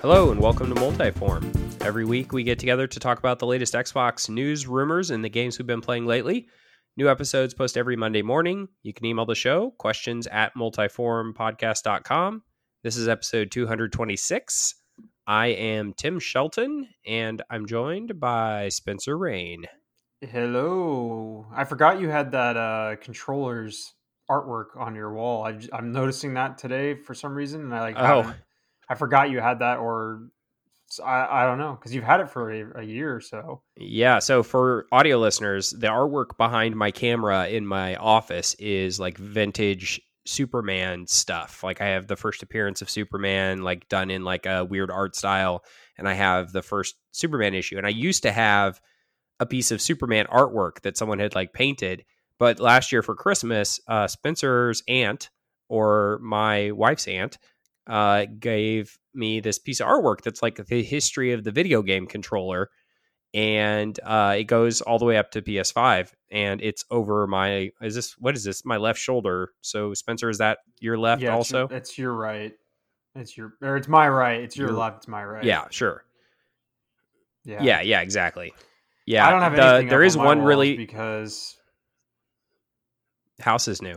Hello and welcome to Multiform. Every week we get together to talk about the latest Xbox news, rumors, and the games we've been playing lately. New episodes post every Monday morning. You can email the show, questions at multiforumpodcast.com. This is episode 226. I am Tim Shelton, and I'm joined by Spencer Rain. Hello. I forgot you had that controller's artwork on your wall. I'm noticing that today for some reason, and I forgot you had that, or I don't know, because you've had it for a year or so. Yeah, so for audio listeners, the artwork behind my camera in my office is like vintage Superman stuff. Like I have the first appearance of Superman like done in like a weird art style, and I have the first Superman issue. And I used to have a piece of Superman artwork that someone had like painted, but last year for Christmas, Spencer's aunt, or my wife's aunt, gave me this piece of artwork that's like the history of the video game controller, and it goes all the way up to PS5, and it's over my what is this, my left shoulder. So Spencer, is that your left? Yeah, Also it's your right. It's my right. It's your left. It's my right. Yeah, sure. Yeah, Exactly. Yeah, I don't have anything. There is one really because house is new.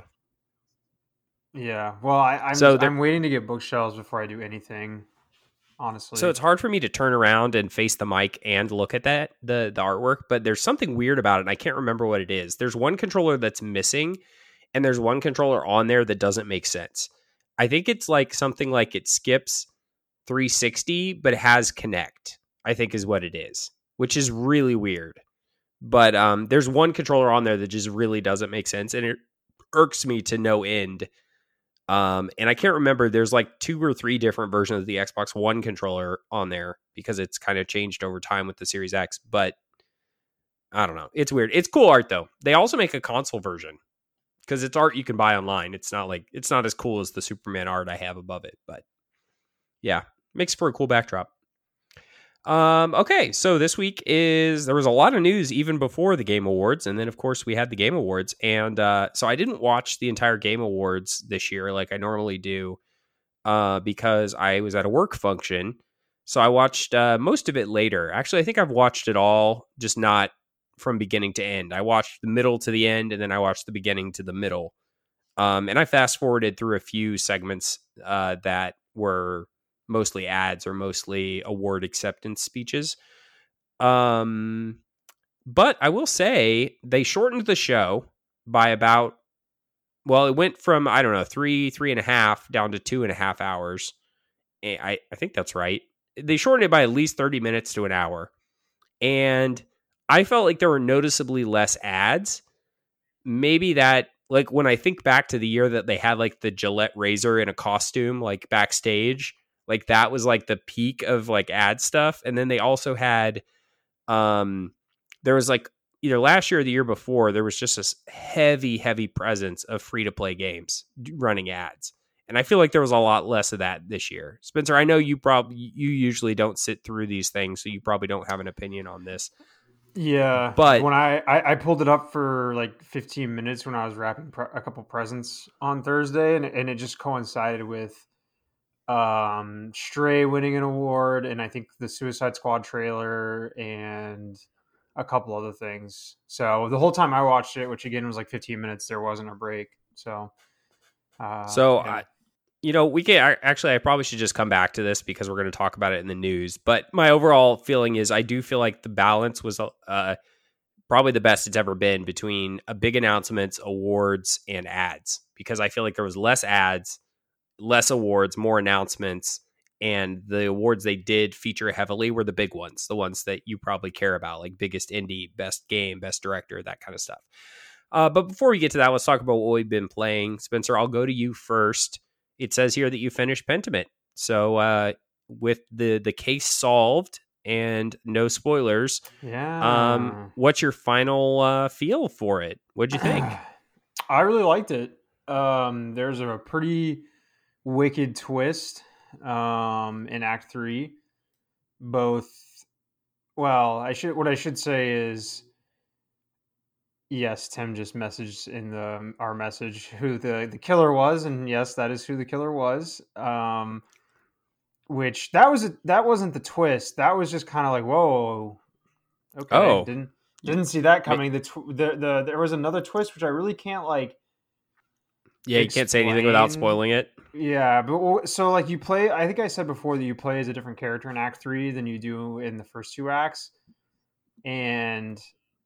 Yeah, well, I'm waiting to get bookshelves before I do anything, honestly. So it's hard for me to turn around and face the mic and look at the artwork, but there's something weird about it, and I can't remember what it is. There's one controller that's missing, and there's one controller on there that doesn't make sense. I think it's like something like it skips 360, but it has Kinect, I think is what it is, which is really weird. But there's one controller on there that just really doesn't make sense, and it irks me to no end. And I can't remember, there's like 2 or 3 different versions of the Xbox One controller on there because it's kind of changed over time with the Series X, but I don't know. It's weird. It's cool art though. They also make a console version because it's art you can buy online. It's not as cool as the Superman art I have above it, but yeah, makes for a cool backdrop. Okay, so this week there was a lot of news even before the Game Awards, and then of course we had the Game Awards, and so I didn't watch the entire Game Awards this year like I normally do, because I was at a work function, so I watched most of it later. Actually, I think I've watched it all, just not from beginning to end. I watched the middle to the end, and then I watched the beginning to the middle, and I fast forwarded through a few segments that were mostly ads or mostly award acceptance speeches. But I will say they shortened the show by about, well, it went from, I don't know, 3.5 down to 2.5 hours. I think that's right. They shortened it by at least 30 minutes to an hour. And I felt like there were noticeably less ads. Maybe that, like when I think back to the year that they had like the Gillette razor in a costume, like backstage, like that was like the peak of like ad stuff. And then they also had, there was like either last year or the year before, there was just this heavy presence of free to play games running ads. And I feel like there was a lot less of that this year. Spencer, I know you usually don't sit through these things, so you probably don't have an opinion on this. Yeah, but when I pulled it up for like 15 minutes when I was wrapping a couple presents on Thursday, and it just coincided with Stray winning an award, and I think the Suicide Squad trailer and a couple other things. So the whole time I watched it, which again was like 15 minutes, there wasn't a break. So yeah. We can actually, I probably should just come back to this because we're going to talk about it in the news. But my overall feeling is I do feel like the balance was probably the best it's ever been between big announcements, awards, and ads, because I feel like there was less ads, less awards, more announcements, and the awards they did feature heavily were the big ones, the ones that you probably care about, like biggest indie, best game, best director, that kind of stuff. But before we get to that, let's talk about what we've been playing. Spencer, I'll go to you first. It says here that you finished Pentiment. So with the case solved and no spoilers, what's your final feel for it? What'd you think? I really liked it. There's a pretty wicked twist in Act 3. What I should say is, yes, Tim just messaged in our message who the killer was, and yes, that is who the killer was. which that wasn't the twist. That was just kind of like, whoa, okay, didn't see that coming. There was another twist which I really can't like. Yeah, you can't say anything without spoiling it. Yeah, but so like you play. I think I said before that you play as a different character in Act 3 than you do in the first two acts, and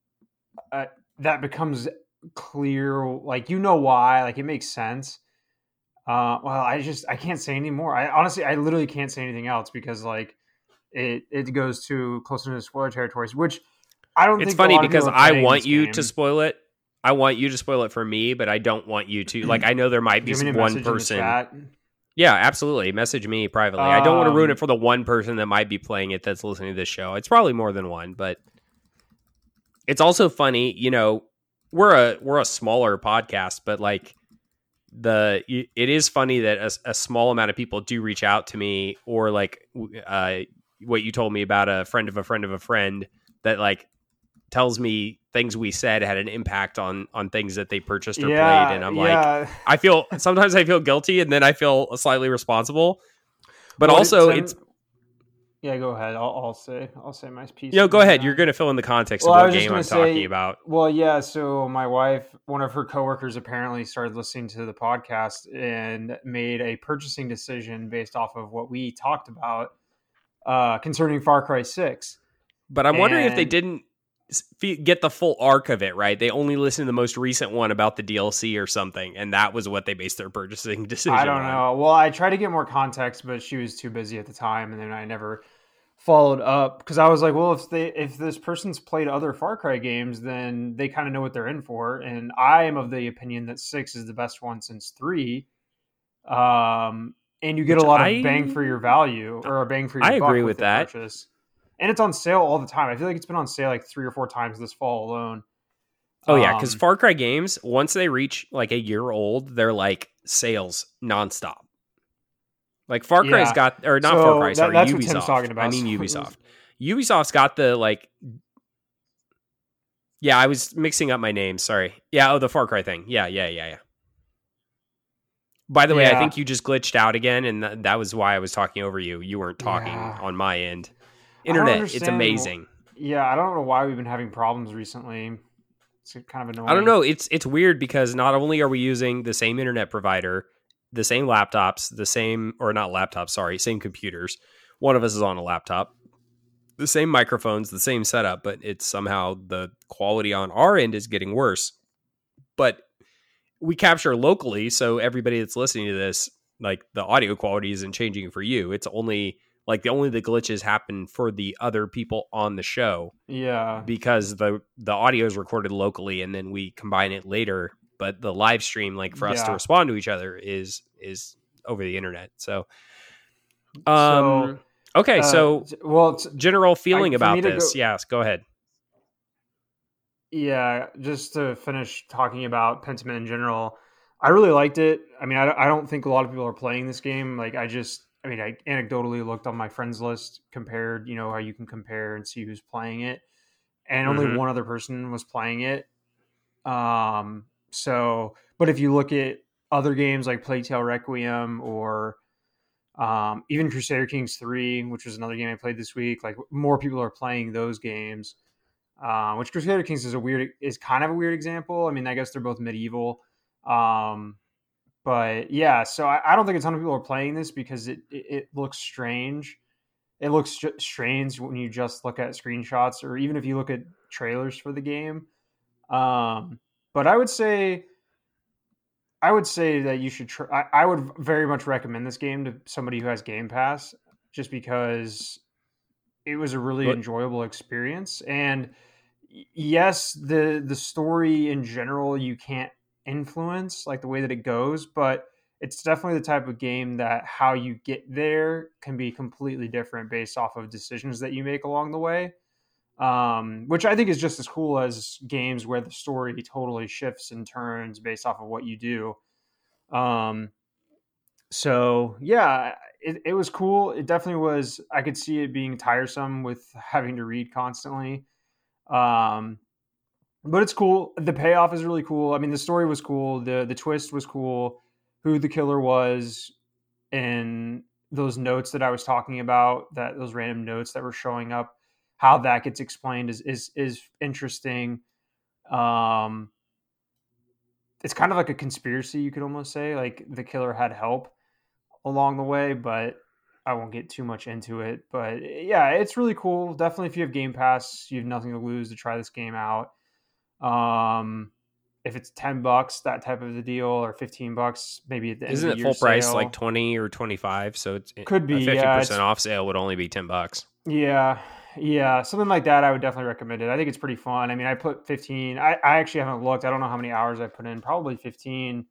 that becomes clear. Like why. Like it makes sense. Well, I can't say anymore. I literally can't say anything else because like it goes too close into the spoiler territories, which I don't think. It's funny because I want you to spoil it. I want you to spoil it for me, but I don't want you to. Like, I know there might be one person. Yeah, absolutely. Message me privately. I don't want to ruin it for the one person that might be playing it that's listening to this show. It's probably more than one, but it's also funny. We're a smaller podcast, but like it is funny that a small amount of people do reach out to me, or like what you told me about a friend of a friend of a friend that like tells me things we said had an impact on things that they purchased or played. And I'm like, sometimes I feel guilty and then I feel slightly responsible, but it's go ahead. I'll say my piece. Go ahead. You're going to fill in the context of what game I'm talking about. Well, yeah. So my wife, one of her coworkers apparently started listening to the podcast and made a purchasing decision based off of what we talked about concerning Far Cry 6. But I'm wondering if they didn't get the full arc of it, right? They only listened to the most recent one about the DLC or something, and that was what they based their purchasing decision on. I don't know. Well, I tried to get more context, but she was too busy at the time, and then I never followed up because I was like, well, if this person's played other Far Cry games, then they kind of know what they're in for, and I am of the opinion that 6 is the best one since 3. And you get a lot of bang for your value, or a bang for your buck. I agree with that. Purchase. And it's on sale all the time. I feel like it's been on sale like 3 or 4 times this fall alone. Oh, yeah, because Far Cry games, once they reach like a year old, they're like sales nonstop. Like Far Cry's got, or not Far Cry, sorry, that's Ubisoft. What Tim's talking about. I mean Ubisoft. Ubisoft's got the like... Yeah, I was mixing up my names, sorry. Yeah, the Far Cry thing. Yeah. By the way, I think you just glitched out again, and that was why I was talking over you. You weren't talking on my end. Internet, it's amazing. Yeah, I don't know why we've been having problems recently. It's kind of annoying. I don't know. It's weird because not only are we using the same internet provider, the same laptops, same computers. One of us is on a laptop. The same microphones, the same setup, but it's somehow the quality on our end is getting worse. But we capture locally, so everybody that's listening to this, like the audio quality isn't changing for you. It's only... Like the glitches happen for the other people on the show. Yeah. Because the audio is recorded locally and then we combine it later. But the live stream, like for us to respond to each other is over the internet. So, okay. So, general feeling about this. Yes, go ahead. Yeah. Just to finish talking about Pentiment in general, I really liked it. I mean, I don't think a lot of people are playing this game. Like I anecdotally looked on my friends list, compared, how you can compare and see who's playing it. And only one other person was playing it. But if you look at other games like Plague Tale Requiem or even Crusader Kings 3, which was another game I played this week, like more people are playing those games, which Crusader Kings is kind of a weird example. I mean, I guess they're both medieval. But yeah, so I don't think a ton of people are playing this because it looks strange. It looks strange when you just look at screenshots or even if you look at trailers for the game. But I would say that you should try. I would very much recommend this game to somebody who has Game Pass, just because it was a really enjoyable experience. And yes, the story in general you can't influence, like the way that it goes, but it's definitely the type of game that how you get there can be completely different based off of decisions that you make along the way, which I think is just as cool as games where the story totally shifts and turns based off of what you do. So yeah, it was cool. It definitely was. I could see it being tiresome with having to read constantly. But it's cool. The payoff is really cool. I mean, the story was cool. The twist was cool. Who the killer was, and those notes that I was talking about, that those random notes that were showing up, how that gets explained is interesting. It's kind of like a conspiracy, you could almost say, like the killer had help along the way, but I won't get too much into it. But yeah, it's really cool. Definitely, if you have Game Pass, you have nothing to lose to try this game out. If it's $10, that type of a deal, or $15, maybe at the end Isn't of the it year full price sale. like 20 or 25? So it's Could be, a 50% yeah, off sale would only be $10. yeah, something like that. I would definitely recommend it. I think it's pretty fun. I mean, I put 15. I actually haven't looked. I don't know how many hours I put in. Probably 15.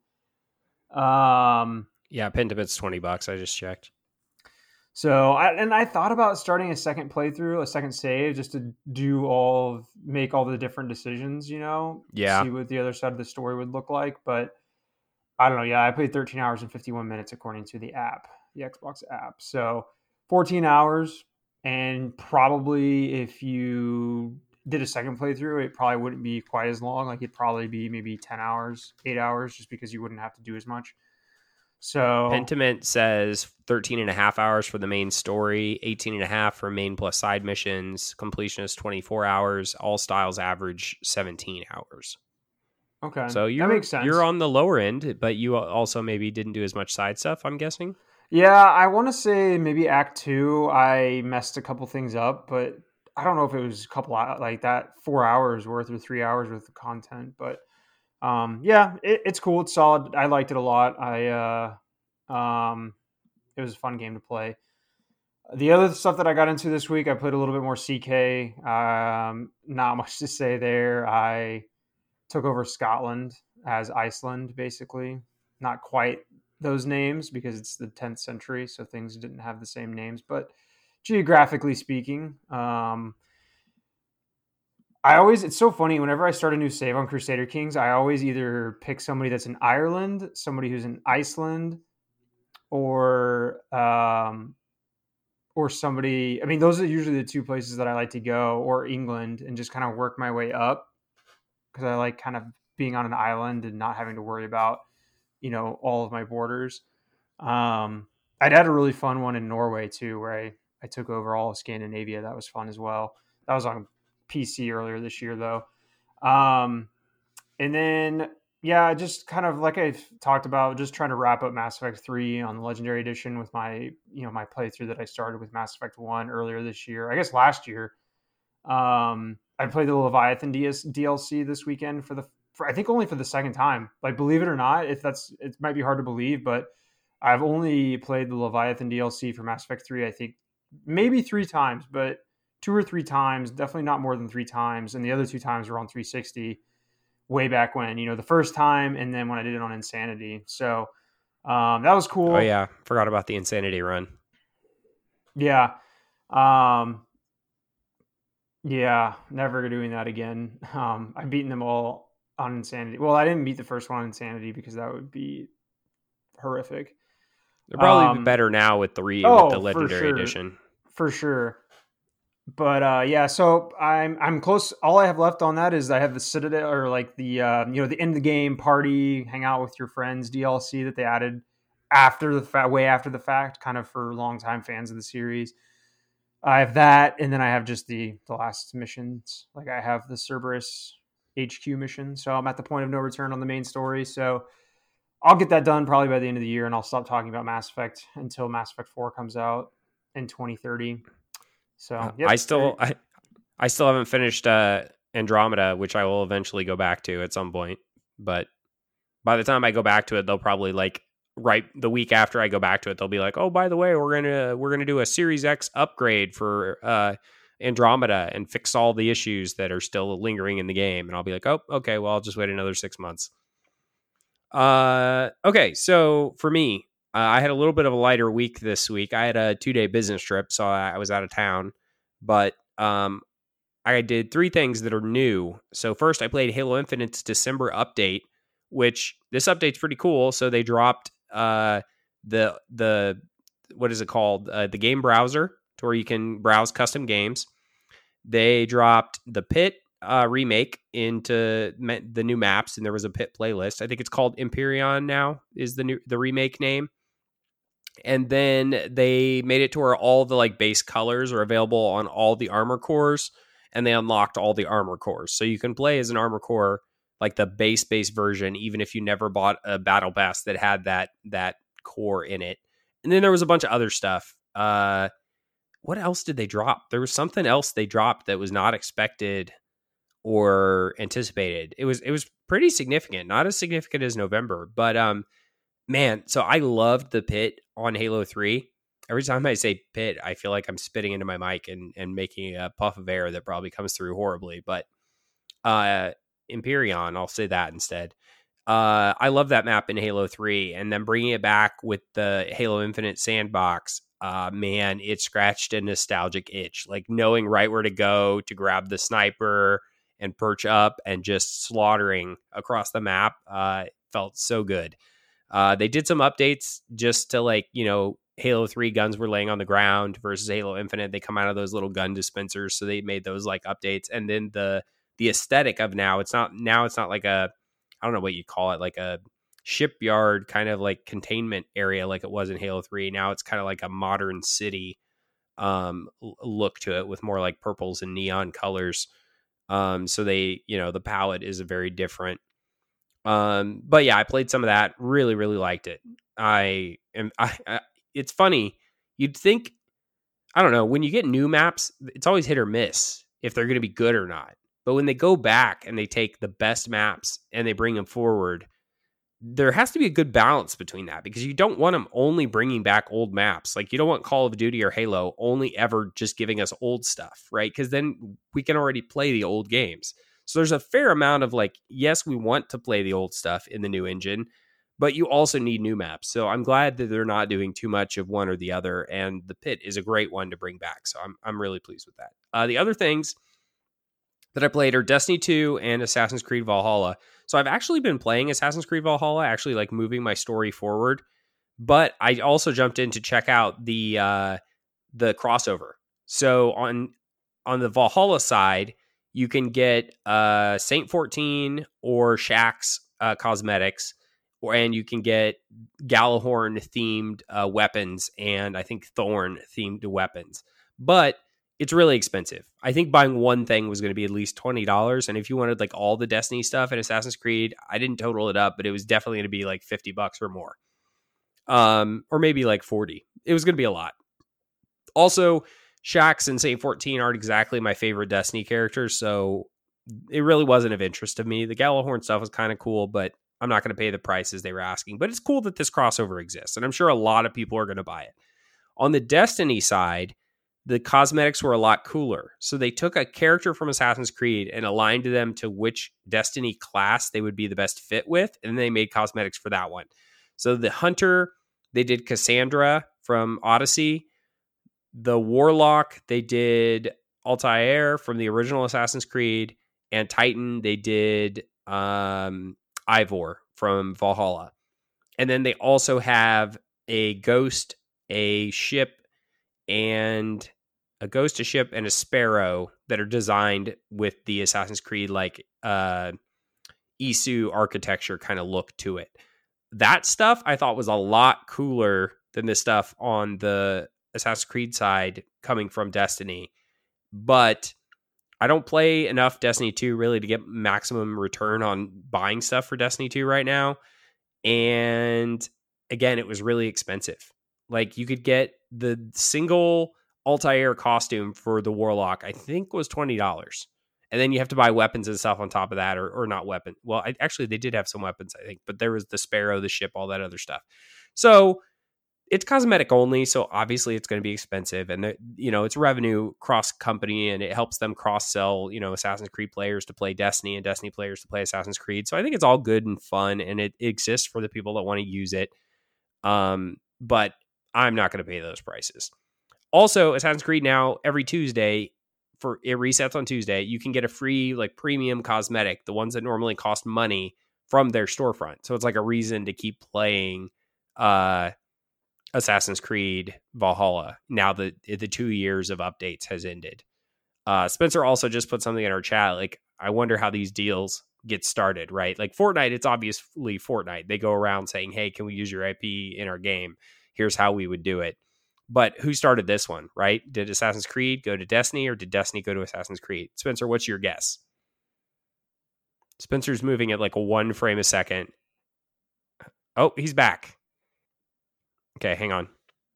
Yeah, Pentiment's $20. I just checked. So I thought about starting a second playthrough, a second save, just to make all the different decisions, Yeah. see what the other side of the story would look like. But I don't know. Yeah, I played 13 hours and 51 minutes according to the app, the Xbox app. So 14 hours. And probably if you did a second playthrough, it probably wouldn't be quite as long. Like it'd probably be maybe 10 hours, 8 hours, just because you wouldn't have to do as much. So Pentiment says 13 and a half hours for the main story, 18 and a half for main plus side missions. Completion is 24 hours. All styles average 17 hours. Okay. So that makes sense. You're on the lower end, but you also maybe didn't do as much side stuff, I'm guessing. Yeah, I want to say maybe Act 2, I messed a couple things up, but I don't know if it was a couple like that 4 hours worth or 3 hours worth of content. But yeah, it's cool. It's solid. I liked it a lot. It was a fun game to play. The other stuff that I got into this week, I played a little bit more CK. Not much to say there. I took over Scotland as Iceland, basically. Not quite those names because it's the 10th century, so things didn't have the same names. But geographically speaking, it's so funny. Whenever I start a new save on Crusader Kings, I always either pick somebody that's in Ireland, somebody who's in Iceland, or somebody. I mean, those are usually the two places that I like to go, or England, and just kind of work my way up because I like kind of being on an island and not having to worry about all of my borders. I'd had a really fun one in Norway too, where I took over all of Scandinavia. That was fun as well. That was on PC earlier this year though. And then yeah, just kind of like I've talked about, just trying to wrap up Mass Effect 3 on the Legendary Edition with my my playthrough that I started with Mass Effect 1 earlier this year. I guess last year. I played the Leviathan DLC this weekend for I think only for the second time. Like, believe it or not, it might be hard to believe, but I've only played the Leviathan DLC for Mass Effect 3, I think maybe 3 times, but 2 or 3 times, definitely not more than 3 times. And the other 2 times were on 360 way back when, the first time, and then when I did it on Insanity. So that was cool. Oh yeah, forgot about the Insanity run. Yeah. Yeah, never doing that again. I've beaten them all on Insanity. Well, I didn't beat the first one on Insanity because that would be horrific. They're probably better now with the Legendary Edition. For sure. But yeah, so I'm close. All I have left on that is I have the Citadel, or like the the end of the game party, hang out with your friends DLC that they added way after the fact, kind of for longtime fans of the series. I have that, and then I have just the last missions. Like I have the Cerberus HQ mission, so I'm at the point of no return on the main story. So I'll get that done probably by the end of the year, and I'll stop talking about Mass Effect until Mass Effect 4 comes out in 2030. So yep. I still haven't finished Andromeda, which I will eventually go back to at some point. But by the time I go back to it, they'll probably right the week after I go back to it, they'll be like, "Oh, by the way, we're gonna do a Series X upgrade for Andromeda and fix all the issues that are still lingering in the game." And I'll be like, "Oh, okay. Well, I'll just wait another 6 months." Okay. So for me, I had a little bit of a lighter week this week. I had a 2-day business trip, so I was out of town. But I did 3 things that are new. So first, I played Halo Infinite's December update, which this update's pretty cool. So they dropped the what is it called? The game browser, to where you can browse custom games. They dropped the Pit remake into the new maps, and there was a Pit playlist. I think it's called Empyrean now is the remake name. And then they made it to where all the like base colors are available on all the armor cores, and they unlocked all the armor cores. So you can play as an armor core, like the base version, even if you never bought a battle pass that had that core in it. And then there was a bunch of other stuff. What else did they drop? There was something else they dropped that was not expected or anticipated. It was pretty significant, not as significant as November, but man, so I loved the pit on Halo 3. Every time I say pit, I feel like I'm spitting into my mic and making a puff of air that probably comes through horribly. But Empyrean, I'll say that instead. I love that map in Halo 3. And then bringing it back with the Halo Infinite sandbox, man, it scratched a nostalgic itch. Like knowing right where to go to grab the sniper and perch up and just slaughtering across the map felt so good. They did some updates just to like, Halo 3 guns were laying on the ground versus Halo Infinite. They come out of those little gun dispensers. So they made those like updates. And then the aesthetic of now it's not like a, I don't know what you call it, like a shipyard kind of like containment area like it was in Halo 3. Now it's kind of like a modern city look to it with more like purples and neon colors. So they, the palette is a very different. But yeah, I played some of that. Really, really liked it. It's funny. You'd think, I don't know, when you get new maps, it's always hit or miss if they're going to be good or not. But when they go back and they take the best maps and they bring them forward, there has to be a good balance between that, because you don't want them only bringing back old maps. Like you don't want Call of Duty or Halo only ever just giving us old stuff, right? Because then we can already play the old games. So there's a fair amount of like, yes, we want to play the old stuff in the new engine, but you also need new maps. So I'm glad that they're not doing too much of one or the other. And the pit is a great one to bring back. So I'm really pleased with that. The other things that I played are Destiny 2 and Assassin's Creed Valhalla. So I've actually been playing Assassin's Creed Valhalla, actually like moving my story forward. But I also jumped in to check out the crossover. So on the Valhalla side, you can get Saint 14 or Shaxx cosmetics, and you can get Gjallarhorn themed weapons and I think Thorn themed weapons. But it's really expensive. I think buying one thing was going to be at least $20. And if you wanted like all the Destiny stuff and Assassin's Creed, I didn't total it up, but it was definitely going to be like $50 or more. Or maybe like 40. It was going to be a lot. Also, Shaxx and Saint 14 aren't exactly my favorite Destiny characters, so it really wasn't of interest to me. The Gjallarhorn stuff was kind of cool, but I'm not going to pay the prices they were asking. But it's cool that this crossover exists, and I'm sure a lot of people are going to buy it. On the Destiny side, the cosmetics were a lot cooler. So they took a character from Assassin's Creed and aligned them to which Destiny class they would be the best fit with, and they made cosmetics for that one. So the Hunter, they did Cassandra from Odyssey. The Warlock, they did Altair from the original Assassin's Creed. And Titan, they did Ivor from Valhalla. And then they also have a Ghost, a ship, and a Sparrow that are designed with the Assassin's Creed like Isu architecture kind of look to it. That stuff I thought was a lot cooler than the stuff on the Assassin's Creed side coming from Destiny. But I don't play enough Destiny 2 really to get maximum return on buying stuff for Destiny 2 right now. And again, it was really expensive. Like you could get the single Altair costume for the Warlock, I think was $20. And then you have to buy weapons and stuff on top of that, or not weapon. Well, actually they did have some weapons, I think, but there was the Sparrow, the ship, all that other stuff. So it's cosmetic only, so obviously it's going to be expensive, and it's revenue cross company, and it helps them cross sell, Assassin's Creed players to play Destiny and Destiny players to play Assassin's Creed. So I think it's all good and fun, and it exists for the people that want to use it. But I'm not going to pay those prices. Also, Assassin's Creed now every Tuesday, for it resets on Tuesday, you can get a free like premium cosmetic, the ones that normally cost money, from their storefront. So it's like a reason to keep playing Assassin's Creed Valhalla now that the 2 years of updates has ended. Spencer also just put something in our chat. Like, I wonder how these deals get started, right? Like Fortnite, it's obviously Fortnite. They go around saying, hey, can we use your IP in our game? here's how we would do it. But who started this one, right? Did Assassin's Creed go to Destiny, or did Destiny go to Assassin's Creed? Spencer, what's your guess? Spencer's moving at like a 1 frame a second. Oh, he's back. Okay, hang on.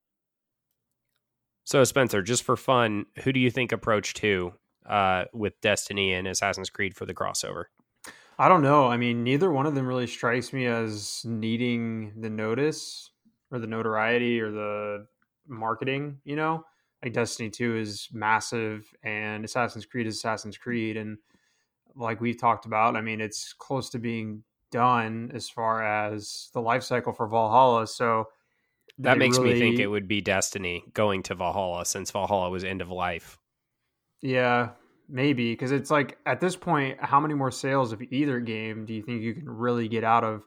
So, Spencer, just for fun, who do you think approached who with Destiny and Assassin's Creed for the crossover? I don't know. I mean, neither one of them really strikes me as needing the notice or the notoriety or the marketing, you know? Like Destiny 2 is massive and Assassin's Creed is Assassin's Creed. And like we've talked about, I mean, it's close to being done as far as the life cycle for Valhalla. So that makes me think it would be Destiny going to Valhalla, since Valhalla was end of life. Yeah, maybe, because it's like at this point, how many more sales of either game do you think you can really get out of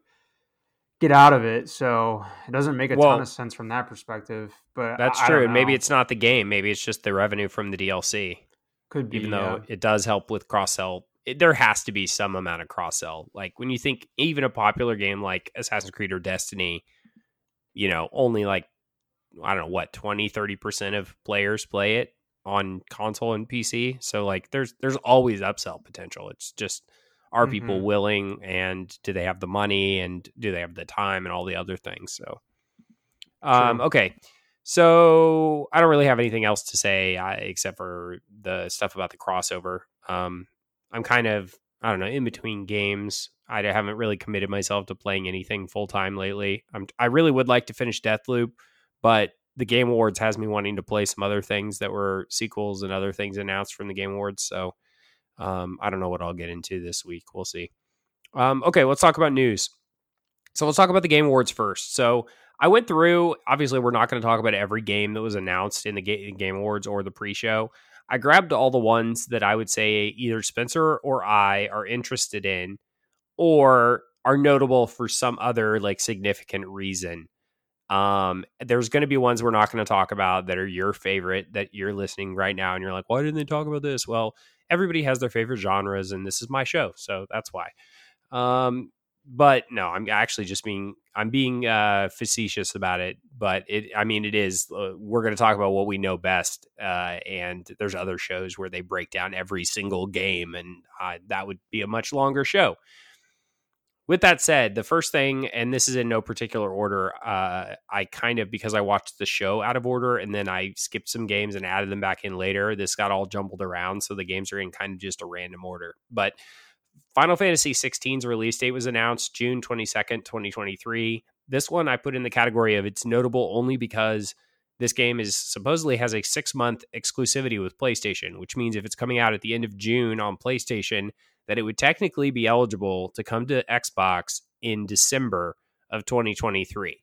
it? So it doesn't make a ton of sense from that perspective. But that's true. And maybe it's not the game. Maybe it's just the revenue from the DLC. Could be, even though it does help with cross sell. There has to be some amount of cross sell. Like when you think even a popular game like Assassin's Creed or Destiny, you know, only like, I don't know what, 20-30% of players play it on console and PC. So like there's always upsell potential. It's just, are people willing, and do they have the money, and do they have the time, and all the other things. So okay, so I don't really have anything else to say except for the stuff about the crossover. I'm kind of, I don't know, in between games. I haven't really committed myself to playing anything full time lately. I really would like to finish Deathloop, but the Game Awards has me wanting to play some other things that were sequels and other things announced from the Game Awards. So I don't know what I'll get into this week. We'll see. Okay, let's talk about news. So let's talk about the Game Awards first. So I went through, obviously we're not going to talk about every game that was announced in the Game Awards or the pre-show. I grabbed all the ones that I would say either Spencer or I are interested in, or are notable for some other like significant reason. There's going to be ones we're not going to talk about that are your favorite, that you're listening right now and you're like, why didn't they talk about this? Well, everybody has their favorite genres, and this is my show, so that's why. But no, I'm actually just being facetious about it. But it is. We're going to talk about what we know best, and there's other shows where they break down every single game, and that would be a much longer show. With that said, the first thing, and this is in no particular order, I kind of, because I watched the show out of order and then I skipped some games and added them back in later, this got all jumbled around, so the games are in kind of just a random order. But Final Fantasy XVI's release date was announced June 22nd, 2023. This one I put in the category of it's notable only because this game is supposedly has a 6-month exclusivity with PlayStation, which means if it's coming out at the end of June on PlayStation, that it would technically be eligible to come to Xbox in December of 2023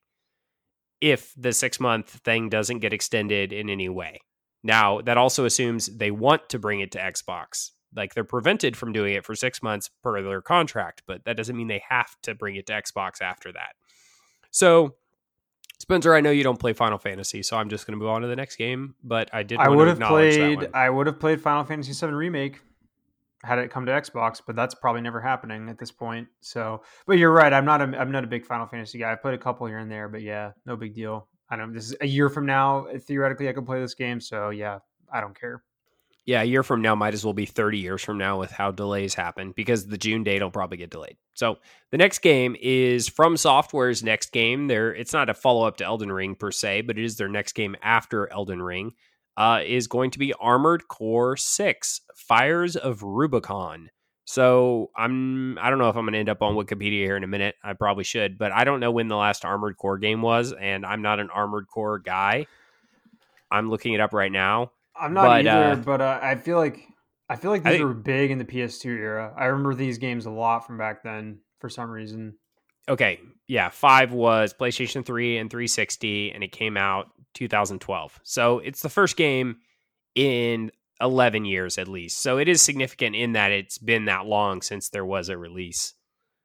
if the 6-month thing doesn't get extended in any way. Now, that also assumes they want to bring it to Xbox. Like, they're prevented from doing it for 6 months per their contract, but that doesn't mean they have to bring it to Xbox after that. So, Spencer, I know you don't play Final Fantasy, so I'm just going to move on to the next game, but I would have played Final Fantasy VII Remake had it come to Xbox, but that's probably never happening at this point. So, but you're right. I'm not a big Final Fantasy guy. I've played a couple here and there, but yeah, no big deal. I know this is a year from now. Theoretically, I could play this game. So yeah, I don't care. Yeah, a year from now might as well be 30 years from now with how delays happen, because the June date will probably get delayed. So the next game is From Software's next game. It's not a follow-up to Elden Ring per se, but it is their next game after Elden Ring. Is going to be Armored Core 6, Fires of Rubicon. So I don't know if I'm going to end up on Wikipedia here in a minute. I probably should, but I don't know when the last Armored Core game was, and I'm not an Armored Core guy. I'm looking it up right now. I'm not either, but I feel like these were big in the PS2 era. I remember these games a lot from back then for some reason. Okay, yeah, 5 was PlayStation 3 and 360, and it came out 2012. So it's the first game in 11 years at least. So it is significant in that it's been that long since there was a release.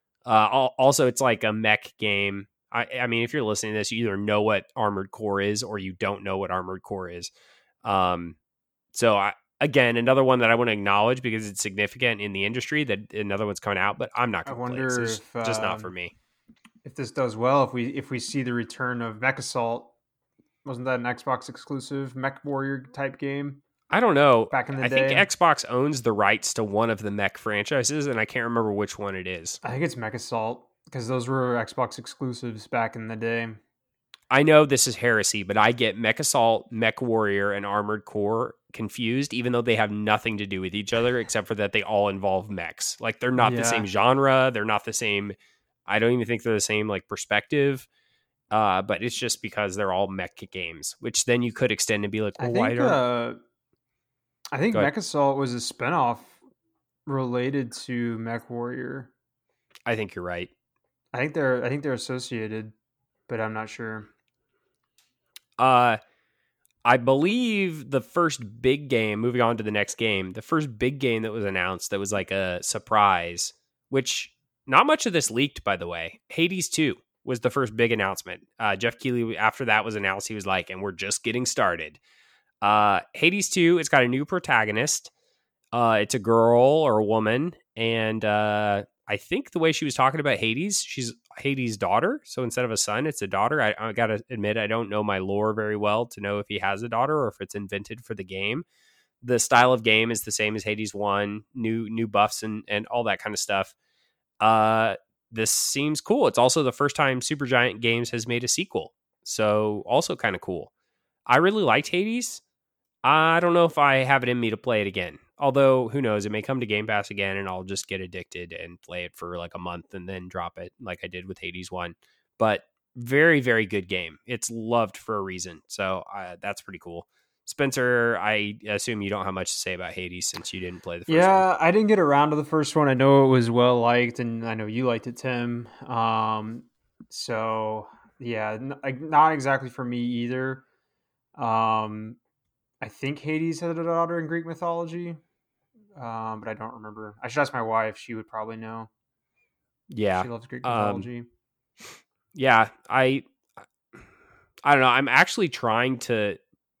Also, it's like a mech game. I mean, if you're listening to this, you either know what Armored Core is or you don't know what Armored Core is. So again, another one that I want to acknowledge because it's significant in the industry, that another one's coming out, but I'm not going to play this. It's just not for me. If this does well, if we see the return of MechAssault Wasn't that an Xbox exclusive Mech Warrior type game I don't know. back in the I think day? Xbox owns the rights to one of the mech franchises, and I can't remember which one it is. I think it's Mech Assault because those were Xbox exclusives back in the day. I know this is heresy, but I get Mech Assault, Mech Warrior, and Armored Core confused, even though they have nothing to do with each other except for that they all involve mechs. Like they're not the same Yeah, genre. They're not the same. I don't even think they're the same like perspective. But it's just because they're all mech games, which then you could extend and be like, I well, why think don't? I think Go ahead. Mech Assault was a spinoff related to Mech Warrior. I think you're right. I think they're associated, but I'm not sure. Uh, I believe the first big game, moving on to the next game, the first big game that was announced that was like a surprise, which not much of this leaked, by the way. Hades 2 was the first big announcement. Jeff Keighley, after that was announced, he was like, and we're just getting started. Hades 2, it's got a new protagonist. It's a girl or a woman. And I think the way she was talking about Hades, she's Hades' daughter. So instead of a son, it's a daughter. I got to admit, I don't know my lore very well to know if he has a daughter or if it's invented for the game. The style of game is the same as Hades 1, new buffs and all that kind of stuff. This seems cool. It's also the first time Supergiant Games has made a sequel. So also kind of cool. I really liked Hades. I don't know if I have it in me to play it again. Although, who knows? It may come to Game Pass again and I'll just get addicted and play it for like a month and then drop it like I did with Hades 1. But very, very good game. It's loved for a reason. So that's pretty cool. Spencer, I assume you don't have much to say about Hades since you didn't play the first one. Yeah, I didn't get around to the first one. I know it was well liked, and I know you liked it, Tim. So yeah, not exactly for me either. Um, I think Hades had a daughter in Greek mythology, but I don't remember. I should ask my wife; she would probably know. Yeah. She loves Greek Um, mythology. yeah. I don't know. I'm actually trying to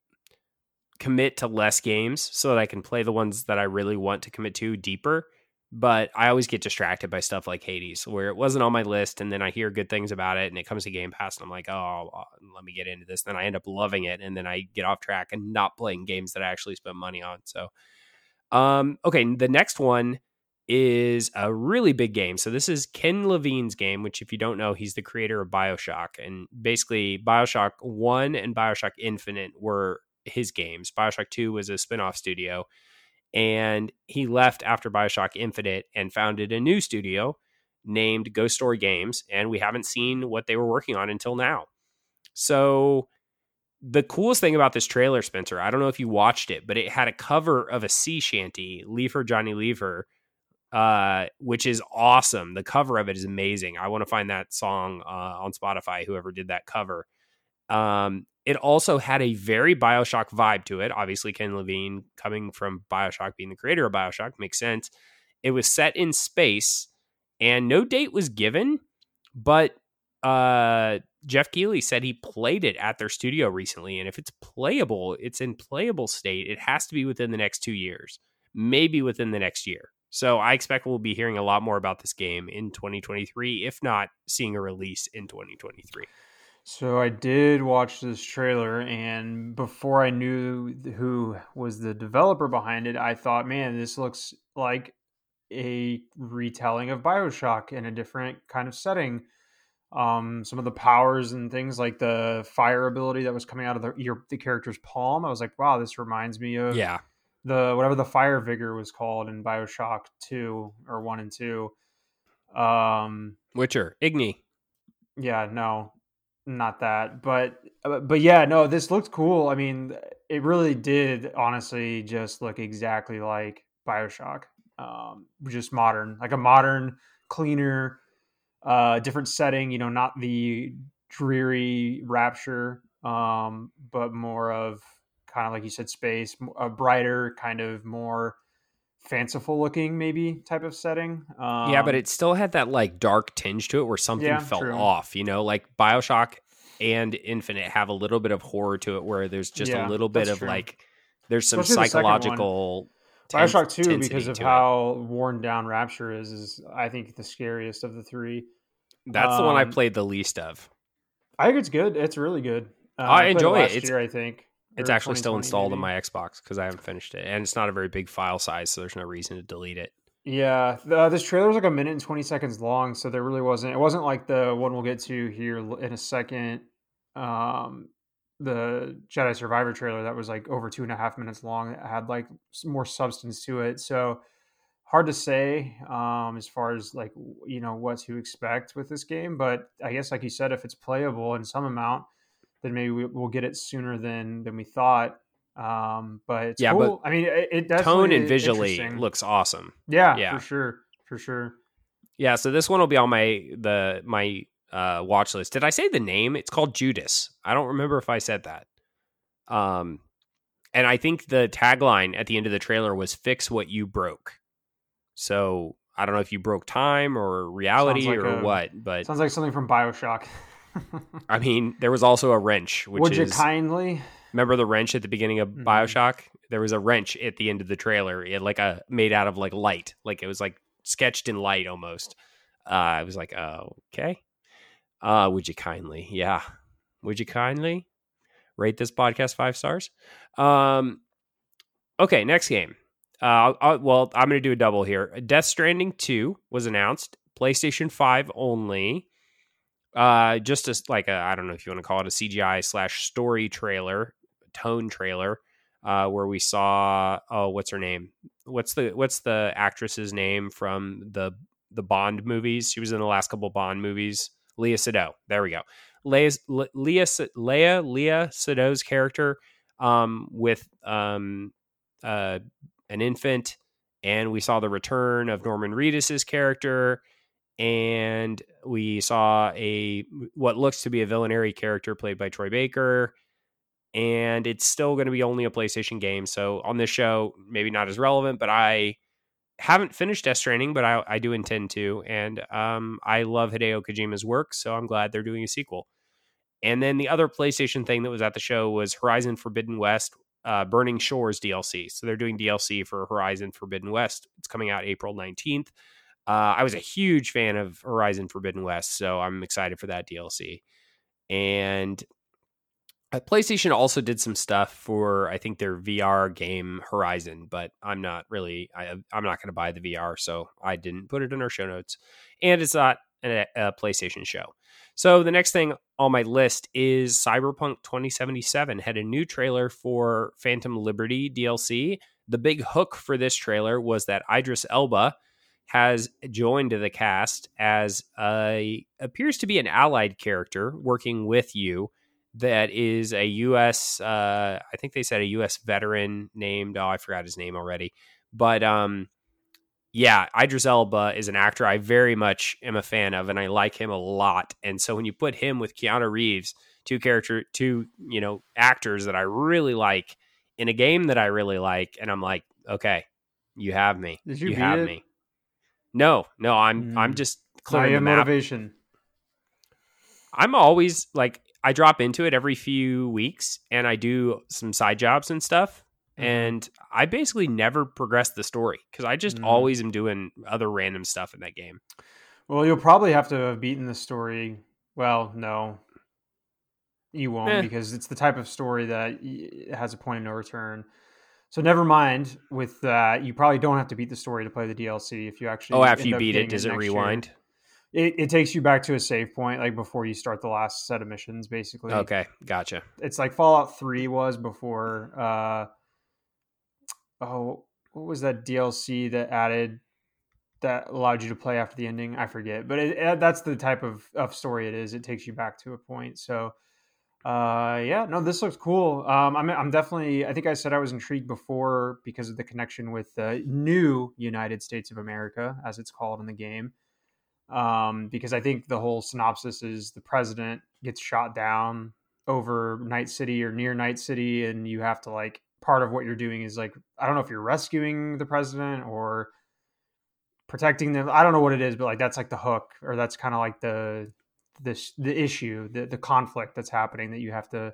commit to less games so that I can play the ones that I really want to commit to deeper. But I always get distracted by stuff like Hades, where it wasn't on my list, and then I hear good things about it, and it comes to Game Pass, and I'm like, oh, let me get into this. Then I end up loving it, and then I get off track and not playing games that I actually spent money on. So, okay, the next one is a really big game. So this is Ken Levine's game, which if you don't know, he's the creator of BioShock, and basically BioShock 1 and BioShock Infinite were his games. BioShock 2 was a spin-off studio, and he left after BioShock Infinite and founded a new studio named Ghost Story Games, and we haven't seen what they were working on until now. So the coolest thing about this trailer, Spencer, I don't know if you watched it, but it had a cover of a sea shanty, Leave Her Johnny Leave Her, which is awesome. The cover of it is amazing. I want to find that song on Spotify, whoever did that cover. It also had a very BioShock vibe to it. Obviously, Ken Levine, coming from BioShock, being the creator of BioShock, makes sense. It was set in space, and no date was given, but Jeff Keighley said he played it at their studio recently, and if it's playable, it's in playable state. It has to be within the next 2 years, maybe within the next year. So I expect we'll be hearing a lot more about this game in 2023, if not seeing a release in 2023. So I did watch this trailer, and before I knew who was the developer behind it, I thought, man, this looks like a retelling of BioShock in a different kind of setting. Some of the powers and things like the fire ability that was coming out of the character's palm, I was like, wow, this reminds me of Yeah. the whatever the fire vigor was called in BioShock 2 or 1 and 2. Um, Witcher, Igni. yeah, no, not that, but yeah, no, this looked cool. I mean, it really did honestly just look exactly like BioShock. Just modern, like a modern, cleaner, different setting, not the dreary Rapture, but more of kind of like you said, space, a brighter, kind of more fanciful looking, maybe type of setting. Yeah, but it still had that like dark tinge to it where something Yeah, felt true. off, like BioShock and Infinite have a little bit of horror to it where there's just a Yeah, little bit that's of true. like there's some Especially the second one. psychological Bioshock 2, because tensity of to it. how worn down Rapture is I think the scariest of the three. That's the one I played the least of. I think it's good. It's really good. I enjoy it. Last year, I think. It's Or actually still 2020 installed on maybe. my Xbox because I haven't finished it, and it's not a very big file size, so there's no reason to delete it. Yeah, this trailer was like a minute and 20 seconds long, so there really wasn't. It wasn't like the one we'll get to here in a second. Um, the Jedi Survivor trailer that was like over 2.5 minutes long. It had like more substance to it. So hard to say as far as like what to expect with this game. But I guess like you said, if it's playable in some amount, then maybe we'll get it sooner than we thought. But it's Yeah, but cool. I mean, it tone definitely and is visually interesting. looks awesome. Yeah, Yeah. for sure. Yeah, so this one will be on my watch list. Did I say the name? It's called Judas. I don't remember if I said that. And I think the tagline at the end of the trailer was "Fix what you broke." So I don't know if you broke time or reality or what, but sounds like something from BioShock. I mean, there was also a wrench. Would you kindly remember the wrench at the beginning of Mhm. BioShock? There was a wrench at the end of the trailer. It like made out of like light, like it was like sketched in light almost. I was like, oh, okay. Would you kindly? Yeah. Would you kindly rate this podcast 5 stars? Okay, next game. Well, I'm going to do a double here. Death Stranding 2 was announced. PlayStation 5 only. Just as like I don't know if you want to call it a CGI/story trailer, tone trailer, where we saw what's her name? What's the actress's name from the Bond movies? She was in the last couple Bond movies. Leia Sado. There we go. Leia Sado's character with an infant, and we saw the return of Norman Reedus's character, and we saw what looks to be a villainary character played by Troy Baker, and it's still going to be only a PlayStation game. So on this show, maybe not as relevant, but I haven't finished Death Stranding, but I do intend to, and I love Hideo Kojima's work, so I'm glad they're doing a sequel. And then the other PlayStation thing that was at the show was Horizon Forbidden West, Burning Shores DLC. So they're doing DLC for Horizon Forbidden West. It's coming out April 19th. I was a huge fan of Horizon Forbidden West, so I'm excited for that DLC. And PlayStation also did some stuff for, I think, their VR game Horizon, but I'm not going to buy the VR, so I didn't put it in our show notes. And it's not a PlayStation show. So the next thing on my list is Cyberpunk 2077 had a new trailer for Phantom Liberty DLC. The big hook for this trailer was that Idris Elba has joined the cast as appears to be an allied character working with you that is a U.S. I think they said a U.S. veteran named, I forgot his name already. But yeah, Idris Elba is an actor I very much am a fan of, and I like him a lot. And so when you put him with Keanu Reeves, two actors that I really like in a game that I really like, and I'm like, okay, you have me. Did you beat have it? Me. No, I'm just clearing the map. Motivation. I'm always like, I drop into it every few weeks and I do some side jobs and stuff. Mm-hmm. And I basically never progress the story because I just always am doing other random stuff in that game. Well, you'll probably have to have beaten the story. Well, no, you won't because it's the type of story that has a point of no return. So never mind with that. You probably don't have to beat the story to play the DLC if you actually. After you beat it, does it rewind? It takes you back to a save point, like before you start the last set of missions, basically. Okay, gotcha. It's like Fallout 3 was before. What was that DLC that allowed you to play after the ending? I forget, but that's the type of story it is. It takes you back to a point. So, this looks cool. I'm definitely. I think I said I was intrigued before because of the connection with the new United States of America, as it's called in the game. Because I think the whole synopsis is the president gets shot down over Night City or near Night City, and you have to like, part of what you're doing is like, I don't know if you're rescuing the president or protecting them. I don't know what it is, but like that's like the hook, or that's kind of like the issue, the conflict that's happening that you have to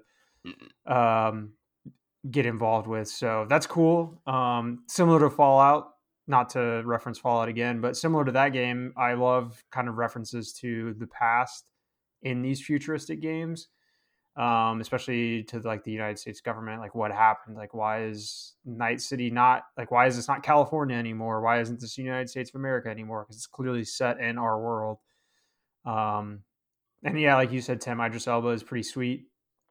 get involved with. So that's cool. Similar to Fallout. Not to reference Fallout again, but similar to that game, I love kind of references to the past in these futuristic games. especially to like the United States government. Like, what happened? Like, why is Night City not like? Why is this not California anymore? Why isn't this the United States of America anymore? Because it's clearly set in our world. And yeah, like you said, Tim, Idris Elba is pretty sweet.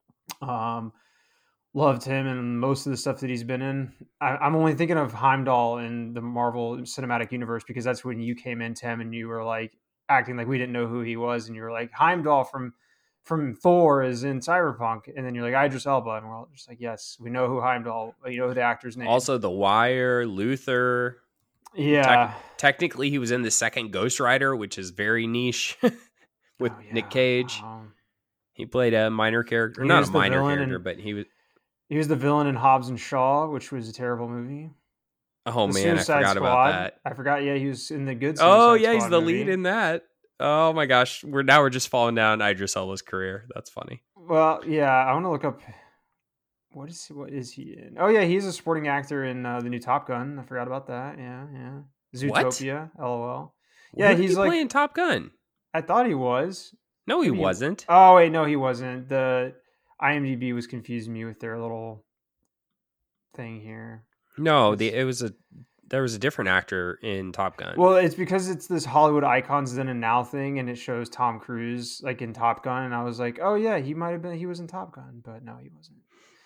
Loved him and most of the stuff that he's been in. I'm only thinking of Heimdall in the Marvel Cinematic Universe because that's when you came in, Tim, and you were like acting like we didn't know who he was, and you were like, Heimdall from Thor is in Cyberpunk, and then you're like Idris Elba, and we're all just like, yes, we know who Heimdall. You know the actor's name. Also, The Wire, Luther. Yeah. Technically, he was in the second Ghost Rider, which is very niche with Nick Cage. He played a minor character, not a minor character, but he was the villain in Hobbs and Shaw, which was a terrible movie. Oh, man, I forgot about that. I forgot, yeah, he was in the good Suicide Squad he's the movie. Lead in that. Oh, my gosh. We're just falling down Idris Elba's career. That's funny. Well, yeah, I want to look up, what is he in? Oh, yeah, he's a supporting actor in the new Top Gun. I forgot about that. Yeah. Zootopia, what? LOL. Yeah, he's like playing Top Gun. I thought he was. No, he wasn't. Oh, wait, no, he wasn't. The IMDb was confusing me with their little thing here. No, there was a different actor in Top Gun. Well, it's because it's this Hollywood Icons Then and Now thing, and it shows Tom Cruise like in Top Gun, and I was like, oh yeah, he was in Top Gun, but no, he wasn't.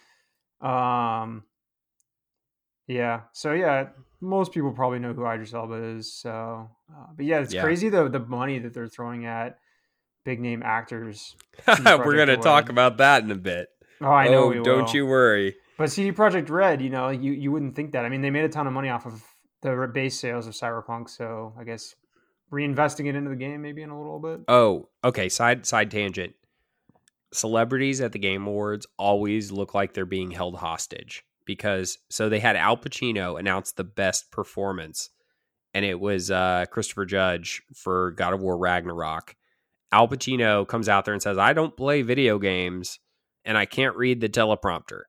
Yeah. So yeah, most people probably know who Idris Elba is. So, but yeah, it's crazy though the money that they're throwing at big name actors. We're gonna talk about that in a bit. Oh, I know. We don't will. You worry. But CD Projekt Red, you wouldn't think that. I mean, they made a ton of money off of the base sales of Cyberpunk, so I guess reinvesting it into the game maybe in a little bit. Oh, okay. Side tangent. Celebrities at the Game Awards always look like they're being held hostage because they had Al Pacino announce the best performance, and it was Christopher Judge for God of War Ragnarok. Al Pacino comes out there and says, I don't play video games and I can't read the teleprompter,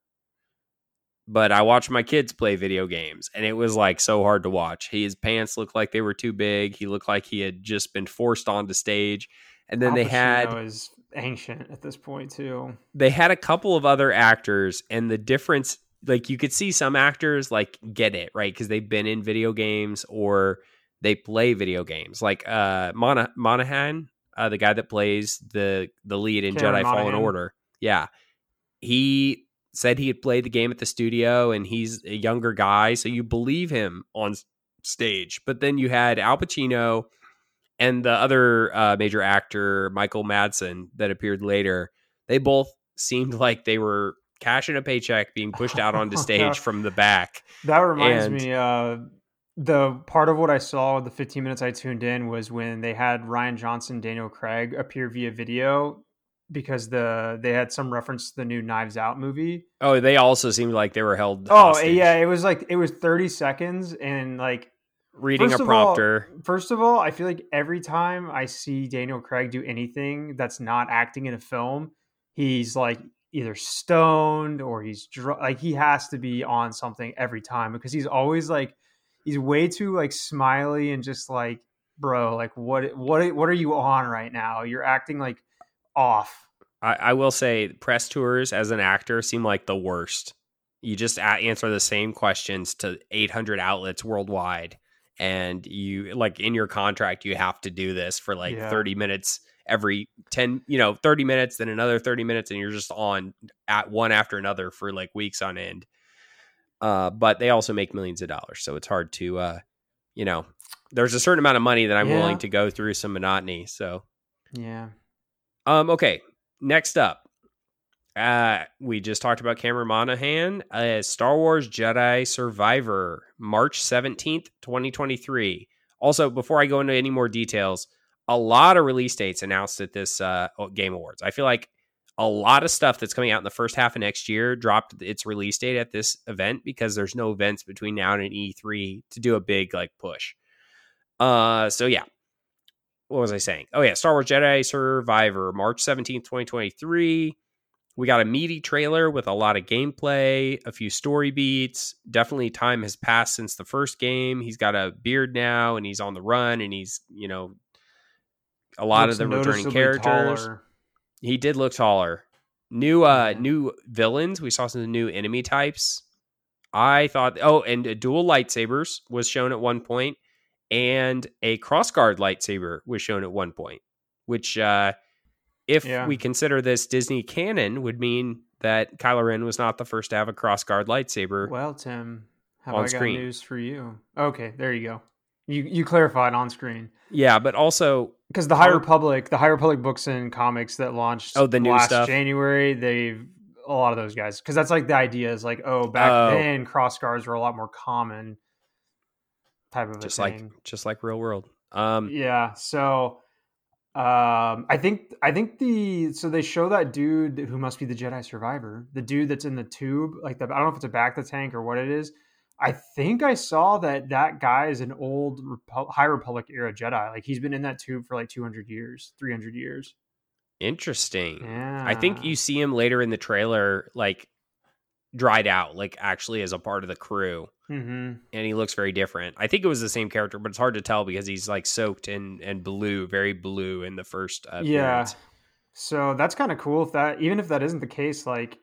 but I watch my kids play video games. And it was like so hard to watch. His pants looked like they were too big. He looked like he had just been forced onto stage. And then Al Pacino is ancient at this point too. They had a couple of other actors, and the difference, like you could see some actors like get it, right? Because they've been in video games or they play video games. Like Monahan, the guy that plays the lead in Jedi Fallen Order. Yeah. He said he had played the game at the studio and he's a younger guy. So you believe him on stage. But then you had Al Pacino and the other major actor, Michael Madsen, that appeared later. They both seemed like they were cashing a paycheck being pushed out onto stage from the back. That reminds me, the part of what I saw, the 15 minutes I tuned in, was when they had Rian Johnson, Daniel Craig appear via video because they had some reference to the new Knives Out movie. Oh, they also seemed like they were held hostage. Oh, yeah, it was 30 seconds and like reading a prompter. First of all, I feel like every time I see Daniel Craig do anything that's not acting in a film, he's like either stoned or he's like he has to be on something every time because he's always like he's way too like smiley and just like, bro, like what are you on right now? You're acting like off. I will say press tours as an actor seem like the worst. You just answer the same questions to 800 outlets worldwide. And you like in your contract, you have to do this for like 30 minutes every 30 minutes, then another 30 minutes. And you're just on at one after another for like weeks on end. But they also make millions of dollars. So it's hard to, there's a certain amount of money that I'm willing to go through some monotony. So, yeah. Okay. Next up, we just talked about Cameron Monaghan, Star Wars Jedi Survivor, March 17th, 2023. Also, before I go into any more details, a lot of release dates announced at this Game Awards. I feel like a lot of stuff that's coming out in the first half of next year dropped its release date at this event because there's no events between now and E3 to do a big like push. So yeah. What was I saying? Oh yeah, Star Wars Jedi Survivor, March 17th, 2023. We got a meaty trailer with a lot of gameplay, a few story beats. Definitely time has passed since the first game. He's got a beard now and he's on the run and he's, a lot of the returning characters. Taller. He did look taller. New villains. We saw some new enemy types. I thought, and dual lightsabers was shown at one point, and a crossguard lightsaber was shown at one point, which, if we consider this Disney canon, would mean that Kylo Ren was not the first to have a crossguard lightsaber. Well, Tim, have on I screen. got news for you? Okay, there you go. You clarified on screen. Yeah, but also because the High Republic books and comics that launched the new last stuff. January, a lot of those guys, because that's like the idea is like, back then crossguards were a lot more common type of just a thing. just like real world. Yeah. So I think so they show that dude who must be the Jedi survivor, the dude that's in the tube, like I don't know if it's a bacta tank or what it is. I think I saw that guy is an old High Republic era Jedi. Like he's been in that tube for like 200 years, 300 years. Interesting. Yeah. I think you see him later in the trailer, like dried out, like actually as a part of the crew. Mm-hmm. And he looks very different. I think it was the same character, but it's hard to tell because he's like soaked in blue, very blue in the first appearance. So that's kind of cool. Even if that isn't the case, like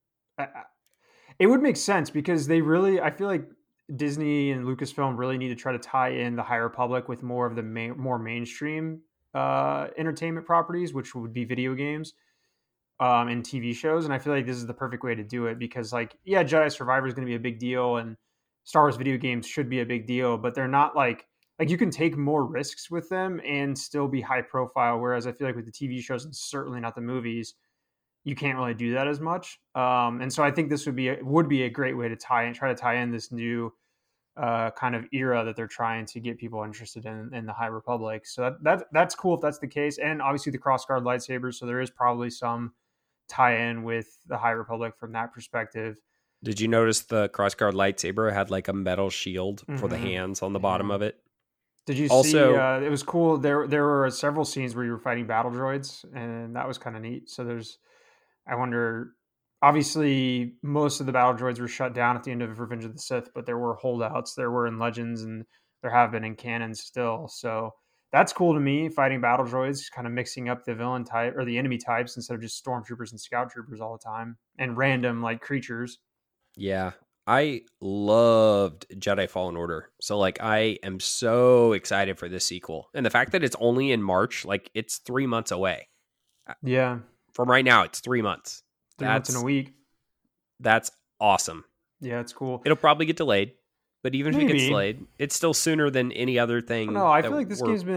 it would make sense because I feel like Disney and Lucasfilm really need to try to tie in the High Republic with more of the more mainstream entertainment properties, which would be video games and TV shows. And I feel like this is the perfect way to do it because, like, yeah, Jedi Survivor is going to be a big deal and Star Wars video games should be a big deal, but they're not like you can take more risks with them and still be high profile. Whereas I feel like with the TV shows and certainly not the movies, you can't really do that as much. And so I think this would be a great way to try to tie in this new kind of era that they're trying to get people interested in the High Republic. So that's cool if that's the case. And obviously the crossguard lightsabers. So there is probably some tie-in with the High Republic from that perspective. Did you notice the crossguard lightsaber had like a metal shield for the hands on the bottom of it? Did you see? It was cool. There were several scenes where you were fighting battle droids, and that was kind of neat. So I wonder. Obviously, most of the battle droids were shut down at the end of Revenge of the Sith, but there were holdouts. There were in Legends, and there have been in canon still. So that's cool to me. Fighting battle droids, kind of mixing up the villain type or the enemy types instead of just stormtroopers and scout troopers all the time, and random like creatures. Yeah, I loved Jedi Fallen Order. So like I am so excited for this sequel. And the fact that it's only in March, like it's 3 months away. Yeah. From right now, it's 3 months. 3 months in a week. That's awesome. Yeah, it's cool. It'll probably get delayed, but even if it gets delayed, it's still sooner than any other thing. No, I feel like this game's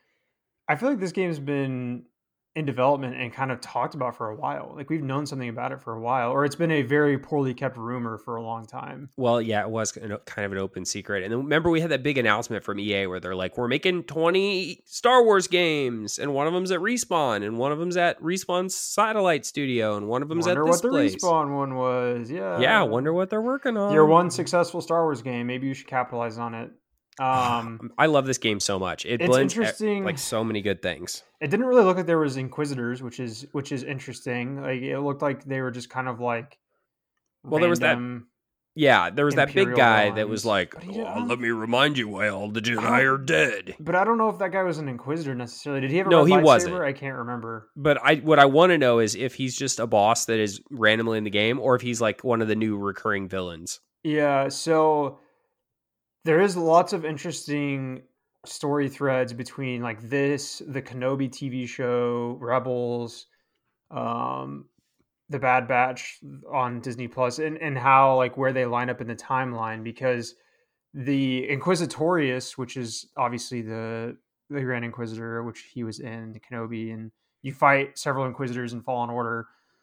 been in development and kind of talked about for a while. Like we've known something about it for a while, or it's been a very poorly kept rumor for a long time. Well, yeah, it was kind of an open secret. And then remember we had that big announcement from EA where they're like, we're making 20 Star Wars games, and one of them's at Respawn, and one of them's at Respawn's Satellite Studio, and one of them's at this place. Wonder what the Respawn one was. Yeah, wonder what they're working on. Your one successful Star Wars game. Maybe you should capitalize on it. I love this game so much. It's blends interesting. Like so many good things. It didn't really look like there was Inquisitors, which is interesting. Like it looked like they were just kind of like. Well, there was that. Yeah, there was that big guy ones. That was like, "Let me remind you why all the Jedi are dead." But I don't know if that guy was an Inquisitor necessarily. Did he have a he wasn't. I can't remember. But what I want to know is if he's just a boss that is randomly in the game, or if he's like one of the new recurring villains. Yeah. So. There is lots of interesting story threads between like this, the Kenobi TV show, Rebels, the Bad Batch on Disney Plus, and how like where they line up in the timeline, because the Inquisitorius, which is obviously the Grand Inquisitor, which he was in the Kenobi, and you fight several Inquisitors in Fallen Order.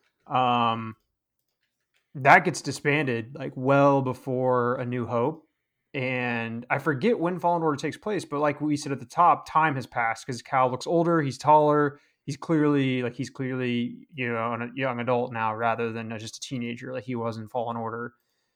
That gets disbanded like well before A New Hope. And I forget when Fallen Order takes place, but like we said at the top, time has passed because Cal looks older, he's taller, he's clearly a young adult now rather than just a teenager like he was in Fallen Order.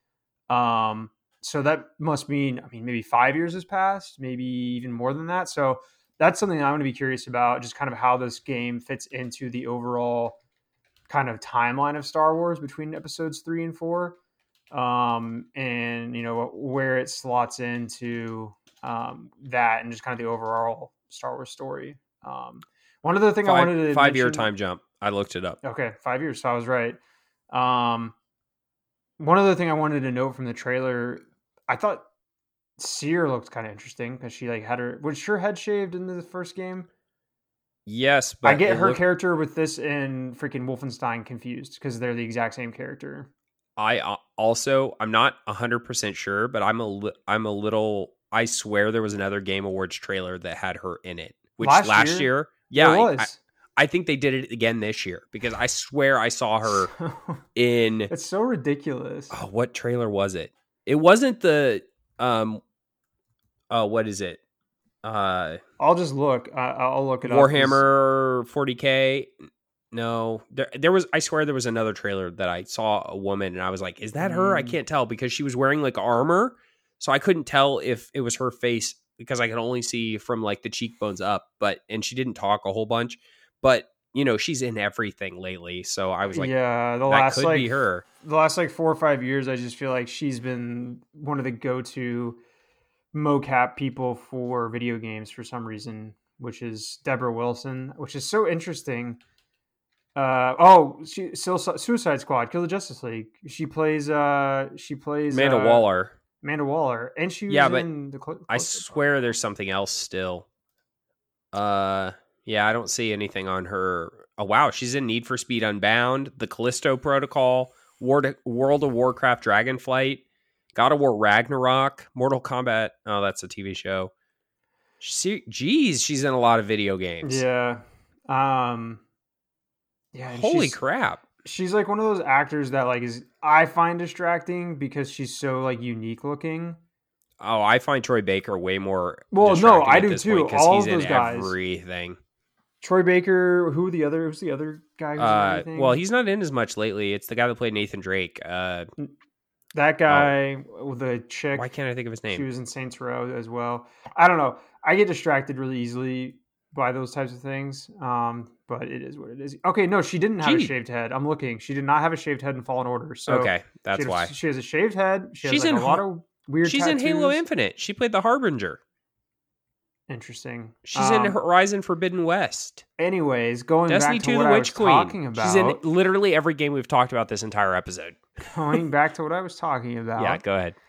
So that must mean, maybe 5 years has passed, maybe even more than that. So that's something I'm going to be curious about, just kind of how this game fits into the overall kind of timeline of Star Wars between episodes 3 and 4. And where it slots into that and just kind of the overall Star Wars story. One other thing I wanted to 5 year time jump. I looked it up. Okay, 5 years. So I was right. One other thing I wanted to note from the trailer, I thought Seer looked kind of interesting because she like had was her head shaved in the first game? Yes, I but get her character with this and freaking Wolfenstein confused because they're the exact same character. I'm not 100% sure, but I'm a little. I swear there was another Game Awards trailer that had her in it. Which last year, yeah, it was. I think they did it again this year because I swear I saw her in. It's so ridiculous. Oh, what trailer was it? It wasn't the what is it? I'll just look. I'll look it Warhammer 40K. No, there was. I swear there was another trailer that I saw a woman and I was like, "Is that her?" I can't tell because she was wearing like armor, so I couldn't tell if it was her face because I could only see from like the cheekbones up. And she didn't talk a whole bunch, but she's in everything lately, so I was like, yeah, that could be her. The last like 4 or 5 years, I just feel like she's been one of the go-to mocap people for video games for some reason, which is Deborah Wilson, which is so interesting. Suicide Squad, Kill the Justice League. She plays Amanda Waller. And she was in the I swear there's something else still. Yeah, I don't see anything on her. Oh wow, she's in Need for Speed Unbound, The Callisto Protocol, World of Warcraft Dragonflight, God of War Ragnarok, Mortal Kombat. Oh, that's a TV show. She's in a lot of video games. Yeah. Yeah. Holy crap. She's like one of those actors that like I find distracting because she's so like unique looking. Oh, I find Troy Baker way more. Well, no, I do too. All he's of those in guys. Everything. Troy Baker. Who's the other guy? Well, he's not in as much lately. It's the guy that played Nathan Drake. That guy with the chick. Why can't I think of his name? She was in Saints Row as well. I don't know. I get distracted really easily by those types of things. But it is what it is. Okay, no, she didn't have a shaved head. I'm looking. She did not have a shaved head in Fallen Order. So okay, that's why she has a shaved head. She's in a lot of weird. She's tattoos. in Halo Infinite. She played the Harbinger. Interesting. She's in Horizon Forbidden West. Anyways, going Destiny back to 2, what the I Witch was Queen. talking about. She's in literally every game we've talked about this entire episode. Going back to what I was talking about. Yeah, go ahead.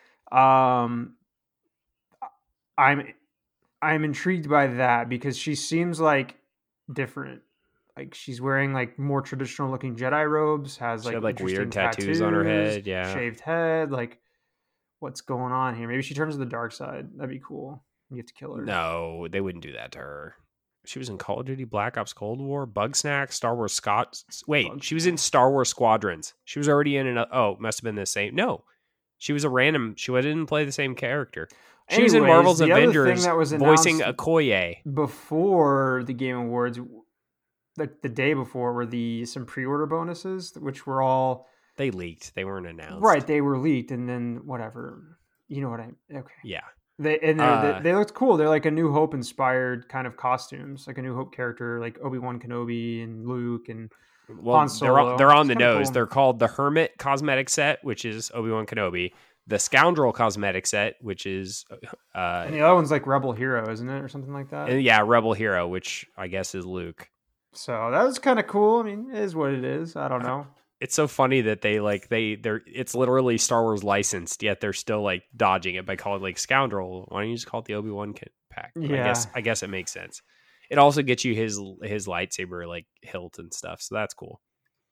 I'm intrigued by that because she seems like different. Like she's wearing like more traditional looking Jedi robes, has she had like weird tattoos on her head, yeah. Shaved head, like what's going on here? Maybe she turns to the dark side. That'd be cool. You have to kill her. No, they wouldn't do that to her. She was in Call of Duty Black Ops Cold War, Bugsnax, Star Wars she was in Star Wars Squadrons. She was already in must have been the same. No. She was a random, she didn't play the same character. She was in Marvel's Avengers that was voicing Okoye. Before the Game Awards, like the day before, were some pre-order bonuses, which were all... They leaked. They weren't announced. Right, they were leaked, and then whatever. You know what okay. Yeah. They looked cool. They're like a New Hope inspired kind of costumes, like a New Hope character, like Obi-Wan Kenobi and Luke and Han Solo. They're on the nose. Cool. They're called the Hermit cosmetic set, which is Obi-Wan Kenobi. The Scoundrel cosmetic set, which is and the other one's like Rebel Hero, isn't it, or something like that? And yeah, Rebel Hero, which I guess is Luke. So that was kind of cool. I mean, it is what it is. I don't know. It's so funny that they're it's literally Star Wars licensed, yet they're still like dodging it by calling it like Scoundrel. Why don't you just call it the Obi-Wan pack? Yeah. I guess it makes sense. It also gets you his lightsaber like hilt and stuff, so that's cool.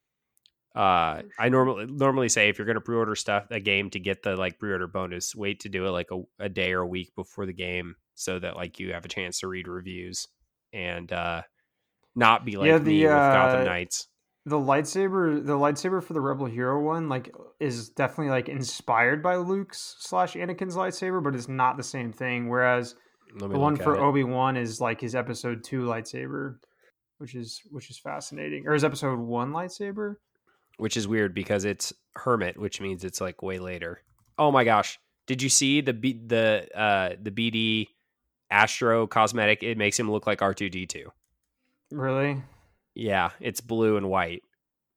I normally say if you're going to pre-order a game to get the like pre-order bonus, wait to do it like a day or a week before the game so that like you have a chance to read reviews and not be like me with Gotham Knights. The lightsaber for the Rebel Hero one like is definitely like inspired by Luke's / Anakin's lightsaber, but it's not the same thing. Whereas the one for Obi-Wan is like his Episode 2 lightsaber, which is fascinating, or his Episode 1 lightsaber. Which is weird because it's Hermit, which means it's like way later. Oh my gosh. Did you see the BD Astro cosmetic? It makes him look like R2-D2. Really? Yeah, it's blue and white.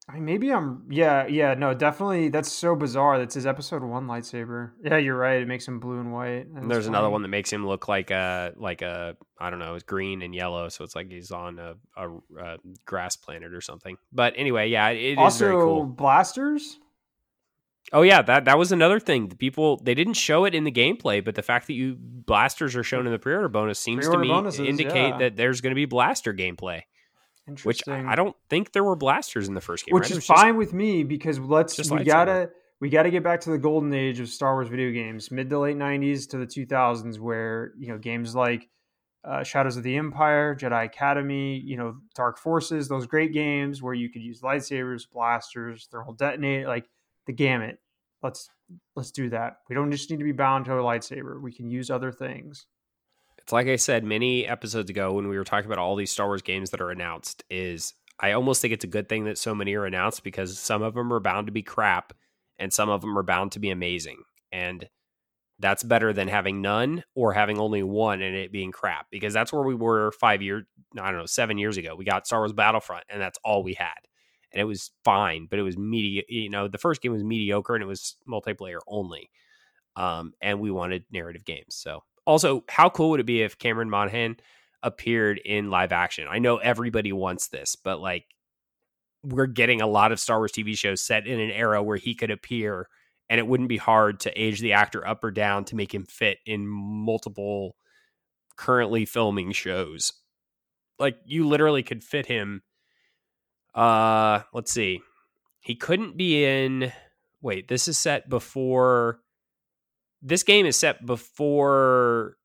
I mean, maybe yeah, no, definitely. That's so bizarre. That's his episode 1 lightsaber. Yeah, you're right. It makes him blue and white. And That's there's another one funny. that makes him look like a I don't know, it's green and yellow, so it's like he's on a grass planet or something. But anyway, yeah, it is very Also, cool. blasters. Oh yeah, that was another thing. The people, they didn't show it in the gameplay, but the fact that you blasters are shown in the pre-order bonus seems to Pre-order me bonuses, indicate yeah. that there's going to be blaster gameplay. Which I Interesting. don't think there were blasters in the first game, right? Which It is was just fine with me because we lightsaber. gotta get back to the golden age of Star Wars video games, mid to late '90s to the 2000s, where games like Shadows of the Empire, Jedi Academy, Dark Forces, those great games where you could use lightsabers, blasters, thermal detonate, like the gamut. Let's let's do that. We don't just need to be bound to a lightsaber. We can use other things. It's like I said many episodes ago when we were talking about all these Star Wars games that are announced, is I almost think it's a good thing that so many are announced, because some of them are bound to be crap and some of them are bound to be amazing. And that's better than having none or having only one and it being crap, because that's where we were 5 years, I don't know, 7 years ago. We got Star Wars Battlefront and that's all we had. And it was fine, but it was the first game was mediocre and it was multiplayer only. And we wanted narrative games. So also, how cool would it be if Cameron Monaghan appeared in live action? I know everybody wants this, but like, we're getting a lot of Star Wars TV shows set in an era where he could appear, and it wouldn't be hard to age the actor up or down to make him fit in multiple currently filming shows. Like, you literally could fit him. Let's see. He couldn't be in. Wait, this is set before. This game is set before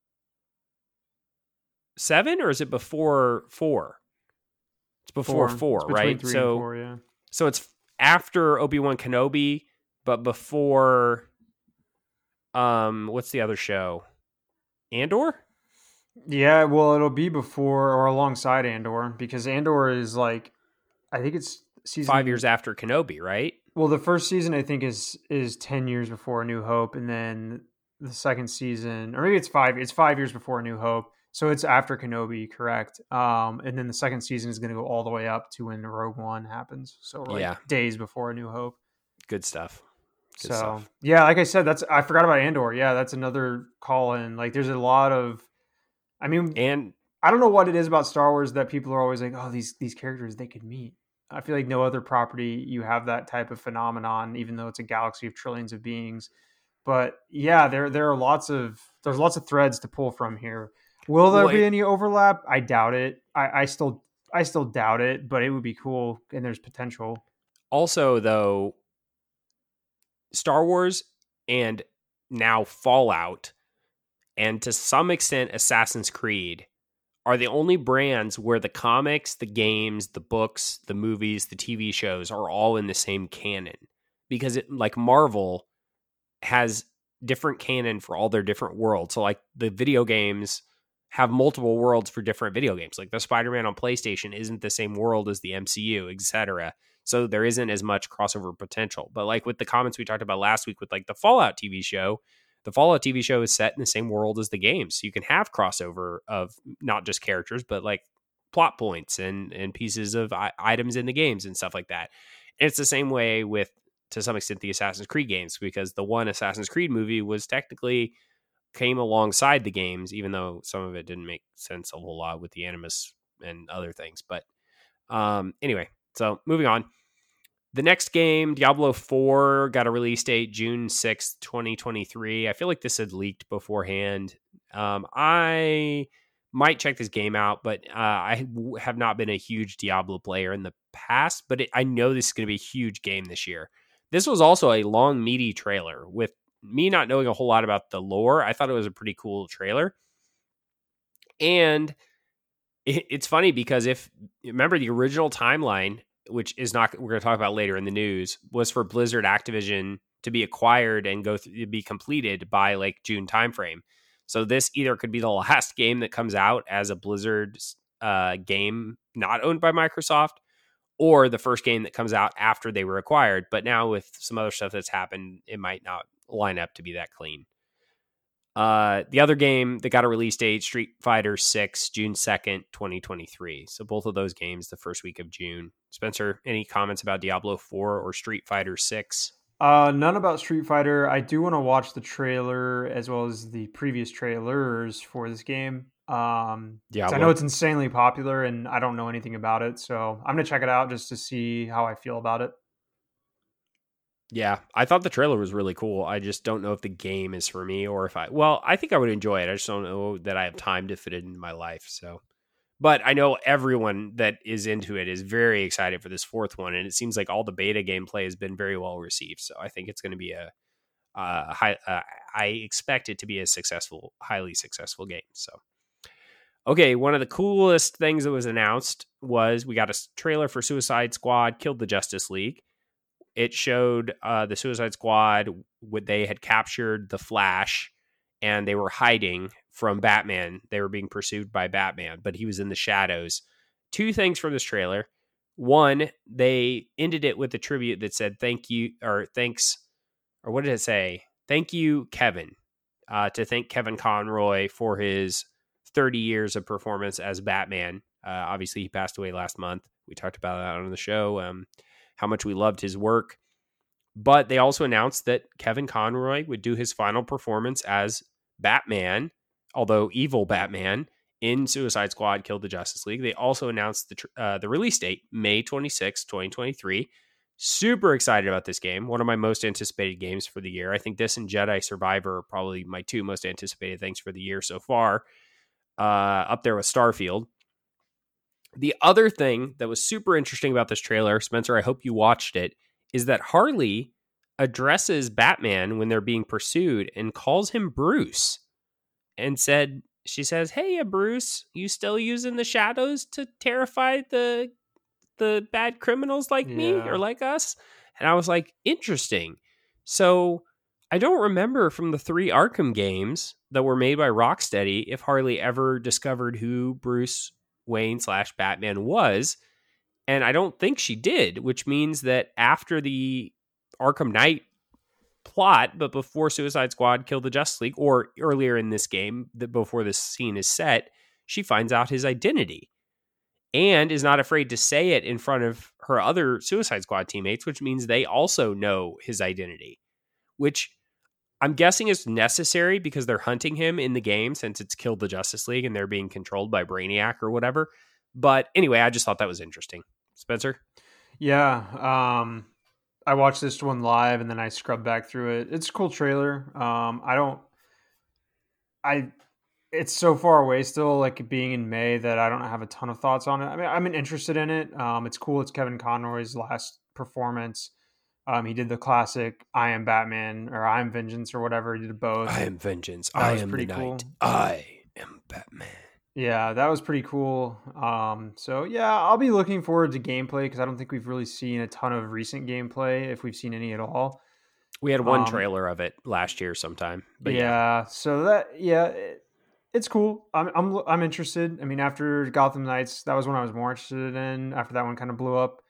7, or is it before 4? It's before 4, It's between right? 3 and 4. Yeah. So it's after Obi-Wan Kenobi, but before what's the other show? Andor? Yeah, well, it'll be before or alongside Andor because Andor is like, I think it's 5 years season. after Kenobi, right? Well, the first season I think is 10 years before A New Hope, and then the second season, or maybe it's 5. It's 5 years before A New Hope, so it's after Kenobi, correct? And then the second season is going to go all the way up to when Rogue One happens, so like Yeah. days before A New Hope. Good stuff. Good So stuff. yeah, like I said, I forgot about Andor. Yeah, that's another call in. Like, there's a lot of, I mean, And I don't know what it is about Star Wars that people are always like, oh, these characters they could meet. I feel like no other property you have that type of phenomenon, even though it's a galaxy of trillions of beings. But yeah, there are there's lots of threads to pull from here. Will there be any overlap? I doubt it. I still doubt it, but it would be cool, and there's potential. Also, though, Star Wars and now Fallout, and to some extent Assassin's Creed, are the only brands where the comics, the games, the books, the movies, the TV shows are all in the same canon. Because like Marvel has different canon for all their different worlds. So like the video games have multiple worlds for different video games. Like the Spider-Man on PlayStation isn't the same world as the MCU, etc. So there isn't as much crossover potential. But like with the comments we talked about last week with like the Fallout TV show, the Fallout TV show is set in the same world as the game. So you can have crossover of not just characters, but like plot points and pieces of items in the games and stuff like that. And it's the same way with, to some extent, the Assassin's Creed games, because the one Assassin's Creed movie was technically came alongside the games, even though some of it didn't make sense a whole lot with the Animus and other things. But anyway, so moving on. The next game, Diablo 4, got a release date June 6th, 2023. I feel like this had leaked beforehand. I might check this game out, but I have not been a huge Diablo player in the past, but I know this is going to be a huge game this year. This was also a long, meaty trailer. With me not knowing a whole lot about the lore, I thought it was a pretty cool trailer. And it's funny because if you remember the original timeline, which is not, we're going to talk about later in the news, was for Blizzard Activision to be acquired and be completed by like June timeframe. So this either could be the last game that comes out as a Blizzard game not owned by Microsoft, or the first game that comes out after they were acquired. But now with some other stuff that's happened, it might not line up to be that clean. The other game that got a release date, Street Fighter 6, June 2nd, 2023. So both of those games the first week of June. Spencer, any comments about Diablo 4 or Street Fighter 6? None about Street Fighter. I do want to watch the trailer as well as the previous trailers for this game. 'Cause I know it's insanely popular and I don't know anything about it, so I'm gonna check it out just to see how I feel about it. Yeah, I thought the trailer was really cool. I just don't know if the game is for me or if I think I would enjoy it. I just don't know that I have time to fit it into my life. So, but I know everyone that is into it is very excited for this fourth one, and it seems like all the beta gameplay has been very well received. So I think it's going to be I expect it to be a successful, highly successful game. So, okay, one of the coolest things that was announced was we got a trailer for Suicide Squad: Killed the Justice League. It showed the Suicide Squad, they had captured the Flash, and they were hiding from Batman. They were being pursued by Batman, but he was in the shadows. Two things from this trailer. One, they ended it with a tribute that said thank you, or thanks, or what did it say? Thank you, Kevin, to thank Kevin Conroy for his 30 years of performance as Batman. Obviously, he passed away last month. We talked about that on the show. How much we loved his work. But they also announced that Kevin Conroy would do his final performance as Batman, although evil Batman, in Suicide Squad: Killed the Justice League. They also announced the release date, May 26, 2023. Super excited about this game. One of my most anticipated games for the year. I think this and Jedi Survivor are probably my two most anticipated things for the year so far. Up there with Starfield. The other thing that was super interesting about this trailer, Spencer, I hope you watched it, is that Harley addresses Batman when they're being pursued and calls him Bruce and she says, "Hey, Bruce, you still using the shadows to terrify the bad criminals like me or like us?" And I was like, interesting. So I don't remember from the 3 Arkham games that were made by Rocksteady if Harley ever discovered who Bruce Wayne / Batman was. And I don't think she did, which means that after the Arkham Knight plot, but before Suicide Squad: Killed the Justice League, or earlier in this game, before this scene is set, she finds out his identity and is not afraid to say it in front of her other Suicide Squad teammates, which means they also know his identity, which I'm guessing is necessary because they're hunting him in the game since it's Killed the Justice League and they're being controlled by Brainiac or whatever. But anyway, I just thought that was interesting. Spencer? Yeah. I watched this one live and then I scrubbed back through it. It's a cool trailer. It's so far away still, like being in May, that I don't have a ton of thoughts on it. I mean, I'm interested in it. It's cool. It's Kevin Conroy's last performance. He did the classic "I am Batman" or "I am Vengeance" or whatever. He did both. I am Vengeance. I am the Night. I am Batman. Yeah, that was pretty cool. So yeah, I'll be looking forward to gameplay because I don't think we've really seen a ton of recent gameplay, if we've seen any at all. We had one trailer of it last year sometime. But so it's cool. I'm interested. I mean, after Gotham Knights, that was one I was more interested in. After that one kind of blew up,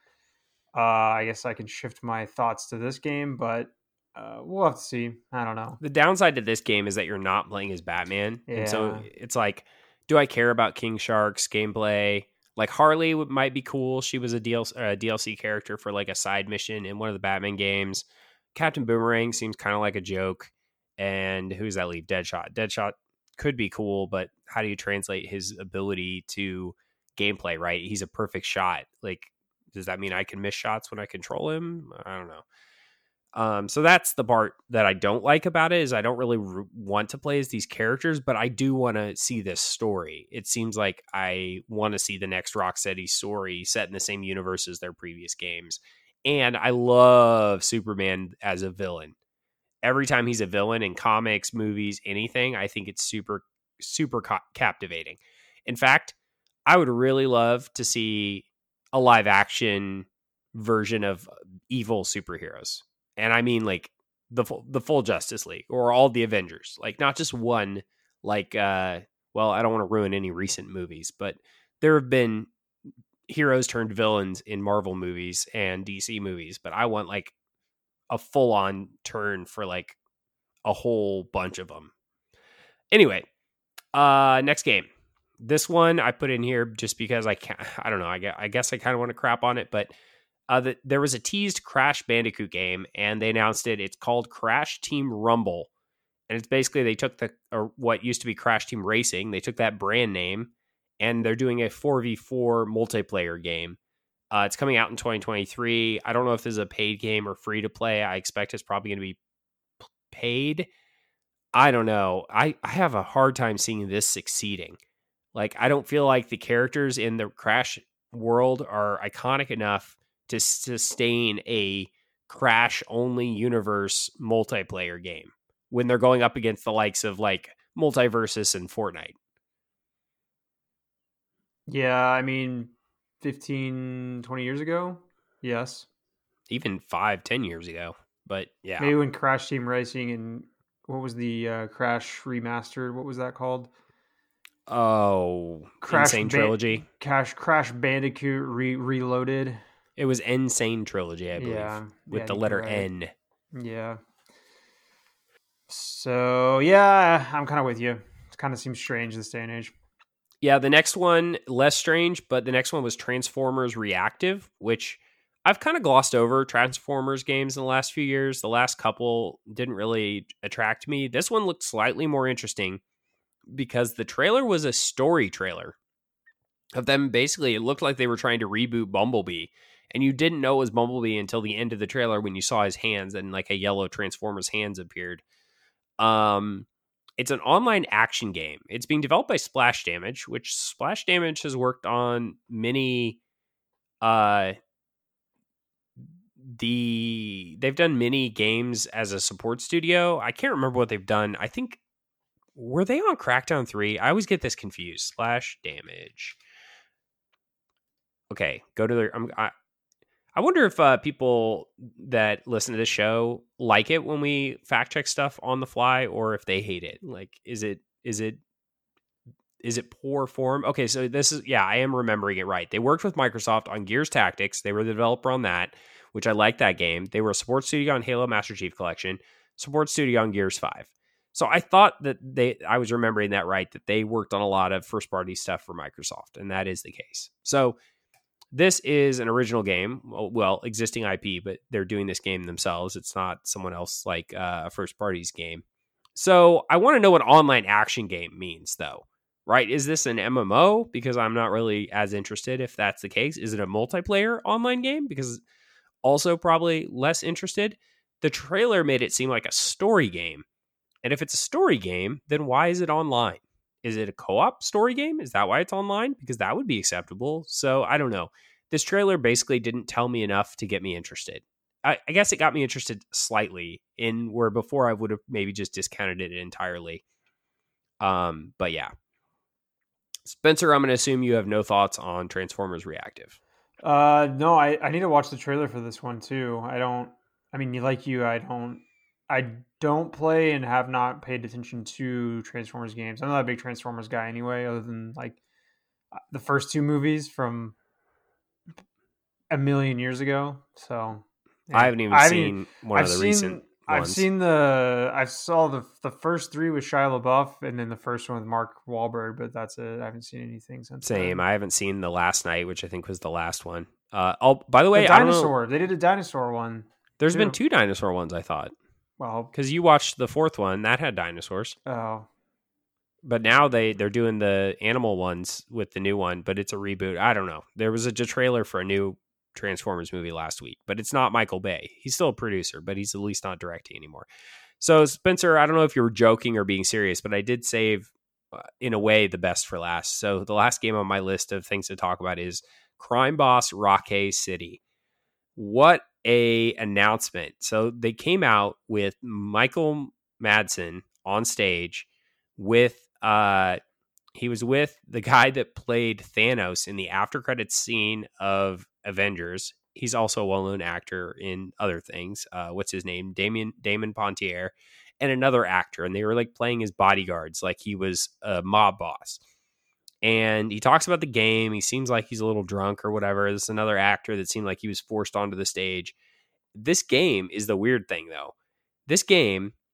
I guess I can shift my thoughts to this game, but we'll have to see. I don't know. The downside to this game is that you're not playing as Batman. Yeah. And so it's like, do I care about King Shark's gameplay? Like Harley might be cool. She was a DLC character for like a side mission in one of the Batman games. Captain Boomerang seems kind of like a joke. And who's that leave? Deadshot. Deadshot could be cool, but how do you translate his ability to gameplay, right? He's a perfect shot. Like, does that mean I can miss shots when I control him? I don't know. So that's the part that I don't like about it, is I don't really want to play as these characters, but I do want to see this story. It seems like I want to see the next Rocksteady story set in the same universe as their previous games. And I love Superman as a villain. Every time he's a villain in comics, movies, anything, I think it's super, super captivating. In fact, I would really love to see a live action version of evil superheroes. And I mean like the full Justice League or all the Avengers, like not just one, like, well, I don't want to ruin any recent movies, but there have been heroes turned villains in Marvel movies and DC movies, but I want like a full on turn for like a whole bunch of them. Anyway, next game. This one I put in here just because I don't know. I guess I kind of want to crap on it, but there was a teased Crash Bandicoot game, and they announced it. It's called Crash Team Rumble, and it's basically they took what used to be Crash Team Racing. They took that brand name, and they're doing a 4v4 multiplayer game. It's coming out in 2023. I don't know if this is a paid game or free to play. I expect it's probably going to be paid. I don't know. I have a hard time seeing this succeeding. Like, I don't feel like the characters in the Crash world are iconic enough to sustain a Crash-only universe multiplayer game when they're going up against the likes of, like, Multiversus and Fortnite. Yeah, I mean, 15, 20 years ago? Yes. Even 5-10 years ago. But, yeah. Maybe when Crash Team Racing and what was the Crash Remastered? What was that called? Oh, Insane Trilogy. Crash Bandicoot Reloaded. It was Insane Trilogy, I believe, with the letter N. Yeah. So, yeah, I'm kind of with you. It kind of seems strange this day and age. Yeah, the next one, less strange, but the next one was Transformers Reactive, which I've kind of glossed over Transformers games in the last few years. The last couple didn't really attract me. This one looked slightly more interesting because the trailer was a story trailer of them. Basically, it looked like they were trying to reboot Bumblebee, and you didn't know it was Bumblebee until the end of the trailer when you saw his hands and like a yellow Transformers hands appeared. It's an online action game. It's being developed by Splash Damage, which Splash Damage has worked on many they've done many games as a support studio. I can't remember what they've done. I think, were they on Crackdown 3? I always get this confused. Splash Damage. Okay, go to their... I wonder if people that listen to this show like it when we fact check stuff on the fly, or if they hate it. Like, is it poor form? Okay, so this is... Yeah, I am remembering it right. They worked with Microsoft on Gears Tactics. They were the developer on that, which I like that game. They were a support studio on Halo Master Chief Collection, support studio on Gears 5. So I thought that I was remembering that right, that they worked on a lot of first-party stuff for Microsoft, and that is the case. So this is an original game, well, existing IP, but they're doing this game themselves. It's not someone else like a first-party's game. So I want to know what online action game means, though, right? Is this an MMO? Because I'm not really as interested if that's the case. Is it a multiplayer online game? Because also probably less interested. The trailer made it seem like a story game. And if it's a story game, then why is it online? Is it a co-op story game? Is that why it's online? Because that would be acceptable. So I don't know. This trailer basically didn't tell me enough to get me interested. I guess it got me interested slightly in where before I would have maybe just discounted it entirely. But yeah. Spencer, I'm going to assume you have no thoughts on Transformers Reactive. No, I need to watch the trailer for this one too. I don't play and have not paid attention to Transformers games. I'm not a big Transformers guy anyway, other than like the first two movies from a million years ago. So yeah. I haven't even seen one of the recent ones. I saw the first three with Shia LaBeouf, and then the first one with Mark Wahlberg, but that's it. I haven't seen anything since. Same. Then. I haven't seen The Last Night, which I think was the last one. By the way, dinosaur. They did a dinosaur one. There's been 2 dinosaur ones, I thought. Well, because you watched the 4th one, that had dinosaurs. Oh, but now they're doing the animal ones with the new one, but it's a reboot. I don't know. There was a trailer for a new Transformers movie last week, but it's not Michael Bay. He's still a producer, but he's at least not directing anymore. So Spencer, I don't know if you were joking or being serious, but I did save, in a way, the best for last. So the last game on my list of things to talk about is Crime Boss Rockay City. What a announcement. So they came out with Michael Madsen on stage with he was with the guy that played Thanos in the after credits scene of Avengers. He's also a well-known actor in other things. What's his name? Damon Pontier, and another actor, and they were like playing his bodyguards like he was a mob boss. And he talks about the game. He seems like he's a little drunk or whatever. This is another actor that seemed like he was forced onto the stage. This game is the weird thing, though. This game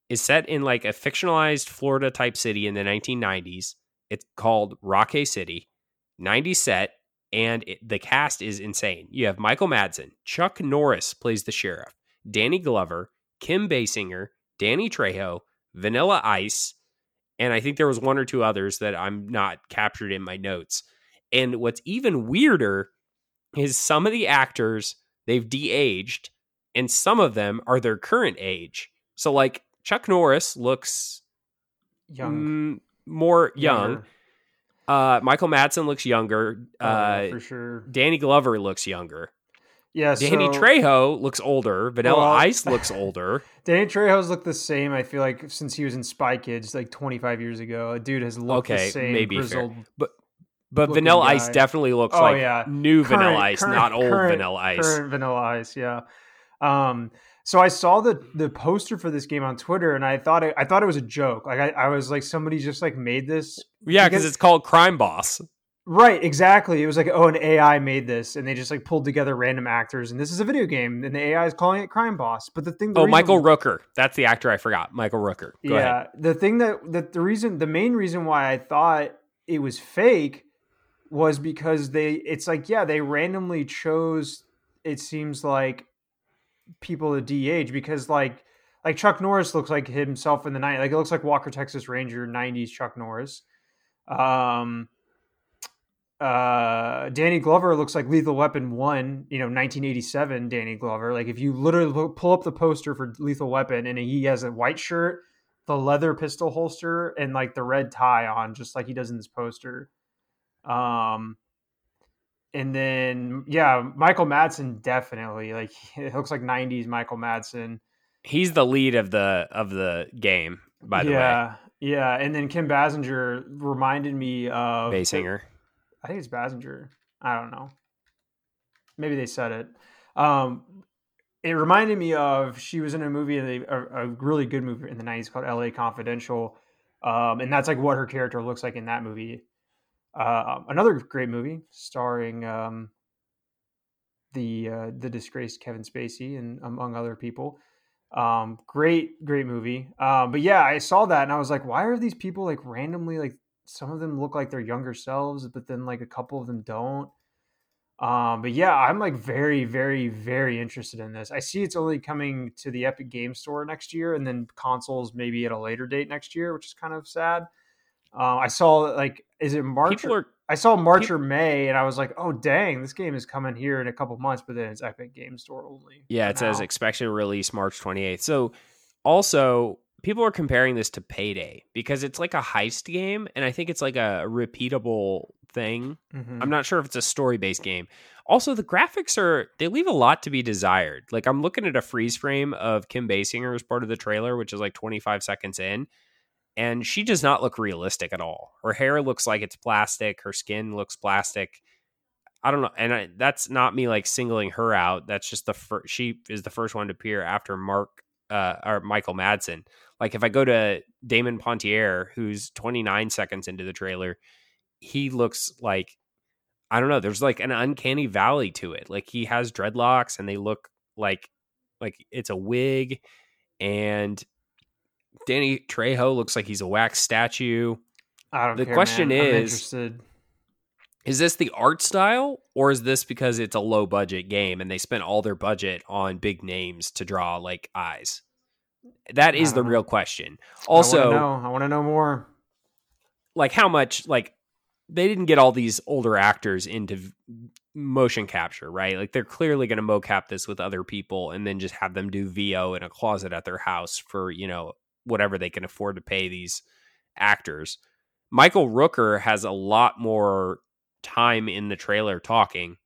is set in like a fictionalized Florida type city in the 1990s. It's called Rockay City, 90s set, and the cast is insane. You have Michael Madsen, Chuck Norris plays the sheriff, Danny Glover, Kim Basinger, Danny Trejo, Vanilla Ice, and I think there was one or two others that I'm not captured in my notes. And what's even weirder is some of the actors, they've de-aged, and some of them are their current age. So like Chuck Norris looks more young. Michael Madsen looks younger. For sure. Danny Glover looks younger. Yeah, Danny Trejo looks older. Vanilla Ice looks older. Danny Trejo's looked the same, I feel like, since he was in Spy Kids like 25 years ago. A dude has looked the same. Maybe fair. But Vanilla Ice definitely looks new Vanilla Ice, not old Vanilla Ice. Current Vanilla Ice, yeah. So I saw the poster for this game on Twitter, and I thought it was a joke. Like I was like, somebody just like made this. Yeah, because it's called Crime Boss. Right, exactly. It was like, an AI made this, and they just like pulled together random actors, and this is a video game, and the AI is calling it Crime Boss. But Michael Rooker. That's the actor I forgot. Michael Rooker. Go ahead. The main reason why I thought it was fake was because they randomly chose, it seems like, people to de-age, because like Chuck Norris looks like himself in the 90s. Like it looks like Walker Texas Ranger 90s Chuck Norris. Danny Glover looks like Lethal Weapon 1, 1987 Danny Glover. Like if you literally pull up the poster for Lethal Weapon, and he has a white shirt, the leather pistol holster, and like the red tie on, just like he does in this poster. And then, Michael Madsen, definitely, like it looks like 90s Michael Madsen. He's the lead of the game, by the way. Yeah. And then Kim Basinger reminded me of Basinger. I think it's Basinger. I don't know. Maybe they said it. It reminded me of, she was in a movie, a really good movie in the 90s called LA Confidential. And that's like what her character looks like in that movie. Another great movie starring the disgraced Kevin Spacey, and among other people. Great movie. But yeah, I saw that and I was like, why are these people like randomly, like some of them look like their younger selves, but then like a couple of them don't. But yeah, I'm like very, very, very interested in this. I see it's only coming to the Epic Game Store next year, and then consoles maybe at a later date next year, which is kind of sad. I saw like, is it March? I saw March or May, and I was like, oh dang, this game is coming here in a couple months, but then it's Epic Game Store only. Yeah, it says expected release March 28th. So also, people are comparing this to Payday because it's like a heist game, and I think it's like a repeatable thing. Mm-hmm. I'm not sure if it's a story-based game. Also, the graphics they leave a lot to be desired. Like I'm looking at a freeze frame of Kim Basinger as part of the trailer, which is like 25 seconds in. And she does not look realistic at all. Her hair looks like it's plastic. Her skin looks plastic. I don't know. And that's not me like singling her out. That's just she is the first one to appear after Michael Madsen. Like if I go to Damon Pontier, who's 29 seconds into the trailer, he looks like, I don't know. There's like an uncanny valley to it. Like he has dreadlocks and they look like it's a wig, and Danny Trejo looks like he's a wax statue. I don't care, the question man. I'm is interested. Is this the art style, or is this because it's a low budget game and they spent all their budget on big names to draw like eyes? That is the real question. Also, I want to know more. Like how much, like they didn't get all these older actors into motion capture, right? Like they're clearly going to mocap this with other people and then just have them do VO in a closet at their house for, whatever they can afford to pay these actors. Michael Rooker has a lot more time in the trailer talking,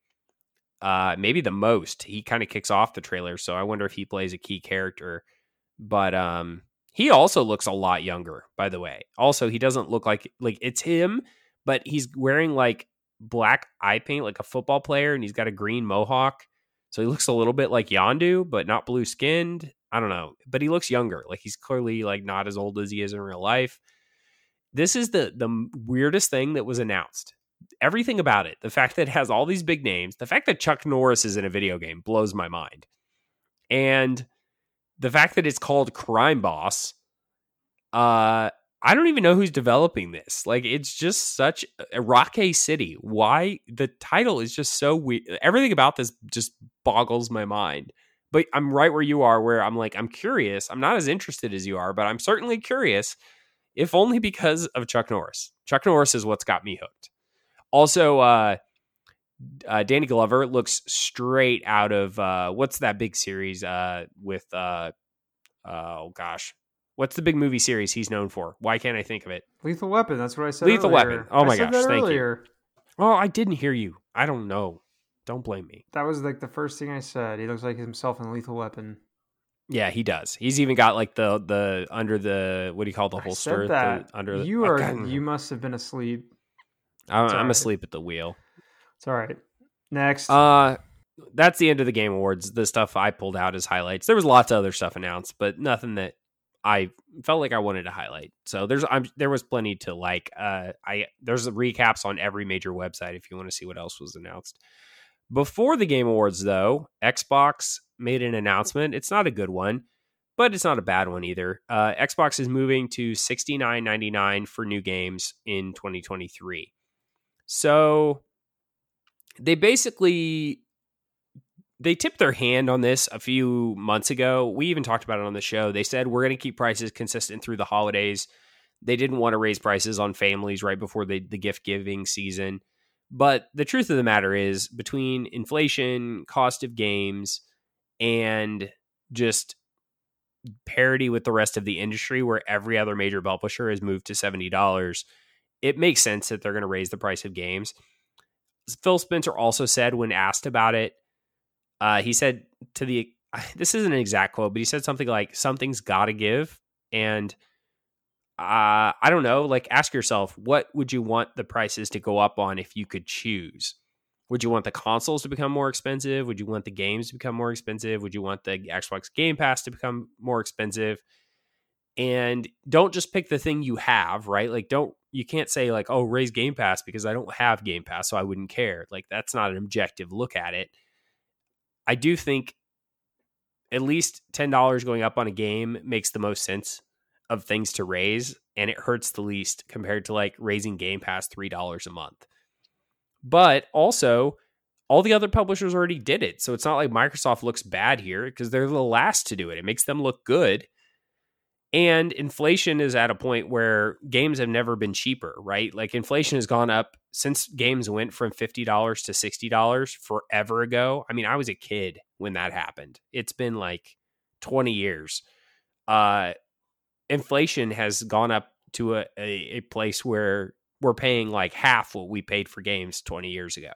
maybe the most. He kind of kicks off the trailer, so I wonder if he plays a key character. But he also looks a lot younger, by the way. Also, he doesn't look like it's him, but he's wearing like black eye paint like a football player, and he's got a green mohawk, so he looks a little bit like Yondu, but not blue skinned. I don't know, but he looks younger. Like he's clearly like not as old as he is in real life. This is the weirdest thing that was announced. Everything about it, the fact that it has all these big names, the fact that Chuck Norris is in a video game blows my mind. And the fact that it's called Crime Boss, I don't even know who's developing this. Like, it's just such a Rockay City. Why the title is just so weird. Everything about this just boggles my mind. But I'm right where you are, where I'm like, I'm curious. I'm not as interested as you are, but I'm certainly curious, if only because of Chuck Norris. Chuck Norris is what's got me hooked. Also, Danny Glover looks straight out of what's that big series with oh gosh. What's the big movie series he's known for? Why can't I think of it? Lethal Weapon. That's what I said. Lethal earlier. Weapon. Oh my gosh, thank earlier. you. Oh, I didn't hear you. I don't know. Don't blame me. That was like the first thing I said. He looks like himself in Lethal Weapon. Yeah, he does. He's even got like the under the, what do you call the holster? I said that. Under you must have been asleep. I'm asleep at the wheel. It's all right. Next. That's the end of the Game Awards. The stuff I pulled out as highlights. There was lots of other stuff announced, but nothing that I felt like I wanted to highlight. So there was plenty to like. There's recaps on every major website if you want to see what else was announced. Before the Game Awards, though, Xbox made an announcement. It's not a good one, but it's not a bad one either. Xbox is moving to $69.99 for new games in 2023. So they tipped their hand on this a few months ago. We even talked about it on the show. They said, we're going to keep prices consistent through the holidays. They didn't want to raise prices on families right before the gift giving season. But the truth of the matter is, between inflation, cost of games, and just parity with the rest of the industry, where every other major publisher has moved to $70, it makes sense that they're going to raise the price of games. Phil Spencer also said, when asked about it, he said this isn't an exact quote, but he said something like, something's got to give. And I don't know, like, ask yourself, what would you want the prices to go up on if you could choose? Would you want the consoles to become more expensive? Would you want the games to become more expensive? Would you want the Xbox Game Pass to become more expensive? And don't just pick the thing you have, right? Like, you can't say like, oh, raise Game Pass because I don't have Game Pass, so I wouldn't care. Like, that's not an objective look at it. I do think at least $10 going up on a game makes the most sense of things to raise, and it hurts the least compared to like raising Game Pass $3 a month. But also, all the other publishers already did it, so it's not like Microsoft looks bad here because they're the last to do it. It makes them look good. And inflation is at a point where games have never been cheaper, right? Like, inflation has gone up since games went from $50 to $60 forever ago. I mean, I was a kid when that happened. It's been like 20 years. Inflation has gone up to a place where we're paying like half what we paid for games 20 years ago.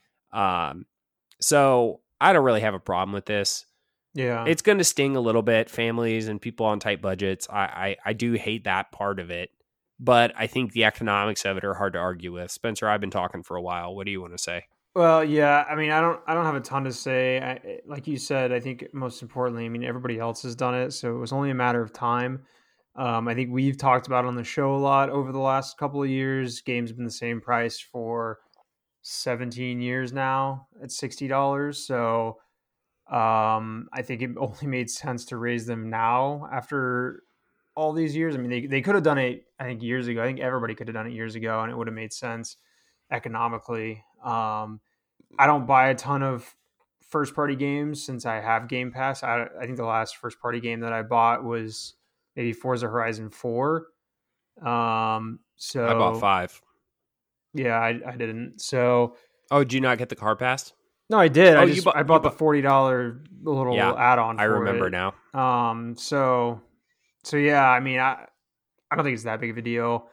So I don't really have a problem with this. Yeah, it's going to sting a little bit, families and people on tight budgets. I do hate that part of it, but I think the economics of it are hard to argue with. Spencer, I've been talking for a while. What do you want to say? Well, yeah, I mean, I don't have a ton to say. Like you said, I think most importantly, I mean, everybody else has done it, so it was only a matter of time. I think we've talked about it on the show a lot over the last couple of years. Games have been the same price for 17 years now at $60. So I think it only made sense to raise them now after all these years. I mean, they could have done it, I think, years ago. I think everybody could have done it years ago, and it would have made sense economically. I don't buy a ton of first-party games since I have Game Pass. I think the last first-party game that I bought was maybe Forza Horizon 4. So I bought 5. Yeah, I didn't. So, did you not get the car pass? No, I did. I bought the $40 little add-on. I remember now. So yeah. I mean, I don't think it's that big of a deal.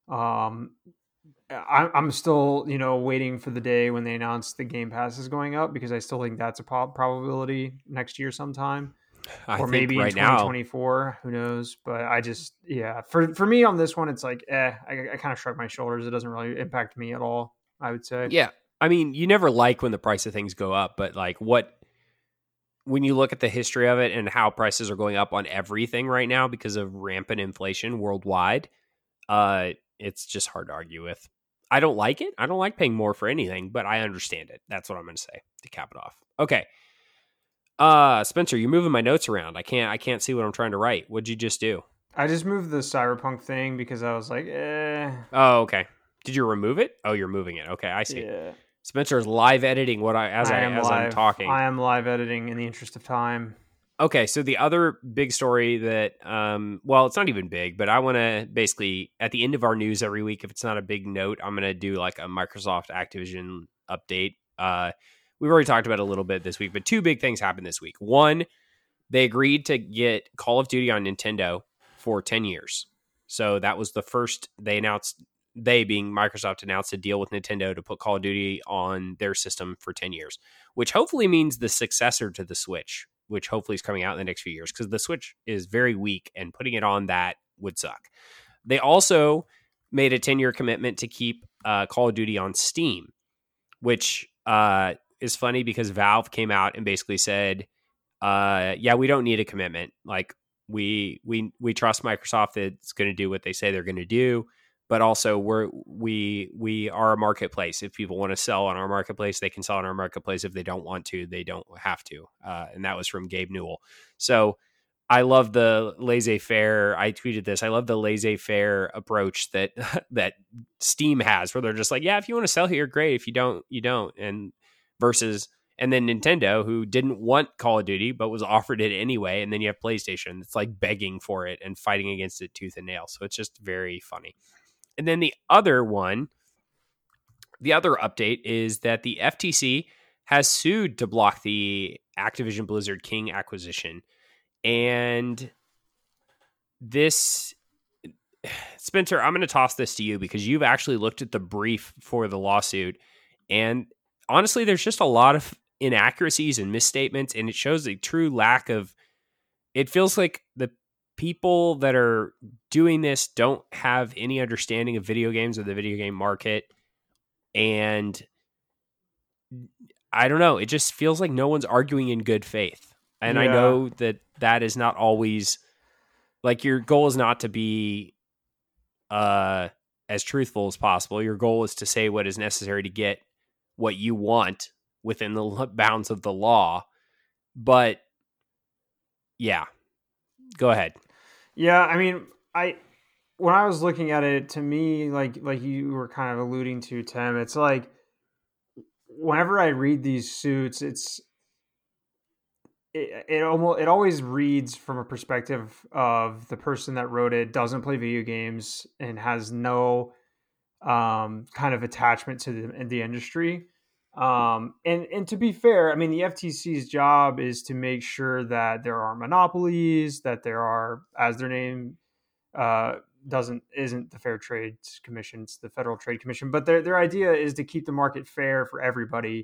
I'm still, waiting for the day when they announce the Game Pass is going up, because I still think that's a probability next year sometime, or maybe in 2024. Who knows? But I just, for me on this one, it's like, I kind of shrug my shoulders. It doesn't really impact me at all, I would say. Yeah. I mean, you never like when the price of things go up, but like when you look at the history of it and how prices are going up on everything right now because of rampant inflation worldwide, it's just hard to argue with. I don't like it. I don't like paying more for anything, but I understand it. That's what I'm going to say to cap it off. Okay. Spencer, you're moving my notes around. I can't see what I'm trying to write. What'd you just do? I just moved the Cyberpunk thing because I was like, Oh, okay. Did you remove it? Oh, you're moving it. Okay, I see. Yeah. Spencer's live editing what I'm talking. I am live editing in the interest of time. Okay, so the other big story that, well, it's not even big, but I want to basically, at the end of our news every week, if it's not a big note, I'm going to do like a Microsoft Activision update. We've already talked about it a little bit this week, but two big things happened this week. One, they agreed to get Call of Duty on Nintendo for 10 years. So that was the first they announced, they being Microsoft, announced a deal with Nintendo to put Call of Duty on their system for 10 years, which hopefully means the successor to the Switch, which hopefully is coming out in the next few years, because the Switch is very weak and putting it on that would suck. They also made a 10-year commitment to keep Call of Duty on Steam, which is funny because Valve came out and basically said, yeah, we don't need a commitment. Like we trust Microsoft that it's going to do what they say they're going to do, but also we are a marketplace. If people want to sell on our marketplace, they can sell on our marketplace. If they don't want to, they don't have to. And that was from Gabe Newell. So I love the laissez-faire. I tweeted this. I love the laissez-faire approach that that Steam has, where they're just like, yeah, if you want to sell here, great. If you don't, you don't. And versus, and then Nintendo, who didn't want Call of Duty but was offered it anyway, and then you have PlayStation that's like begging for it and fighting against it tooth and nail. So it's just very funny. And then the other update is that the FTC has sued to block the Activision Blizzard King acquisition. And this, Spencer, I'm going to toss this to you because you've actually looked at the brief for the lawsuit. And honestly, there's just a lot of inaccuracies and misstatements, and it shows a true lack of, it feels like the people that are doing this don't have any understanding of video games or the video game market. And I don't know, it just feels like no one's arguing in good faith. And I know that is not always, like, your goal is not to be as truthful as possible. Your goal is to say what is necessary to get what you want within the bounds of the law. But yeah, go ahead. Yeah, I mean, when I was looking at it, to me, like you were kind of alluding to, Tim, it's like whenever I read these suits, it always reads from a perspective of the person that wrote it doesn't play video games and has no kind of attachment to the industry. And to be fair, I mean, the FTC's job is to make sure that there are monopolies, that there are, as their name isn't the Fair Trade Commission, it's the Federal Trade Commission, but their idea is to keep the market fair for everybody.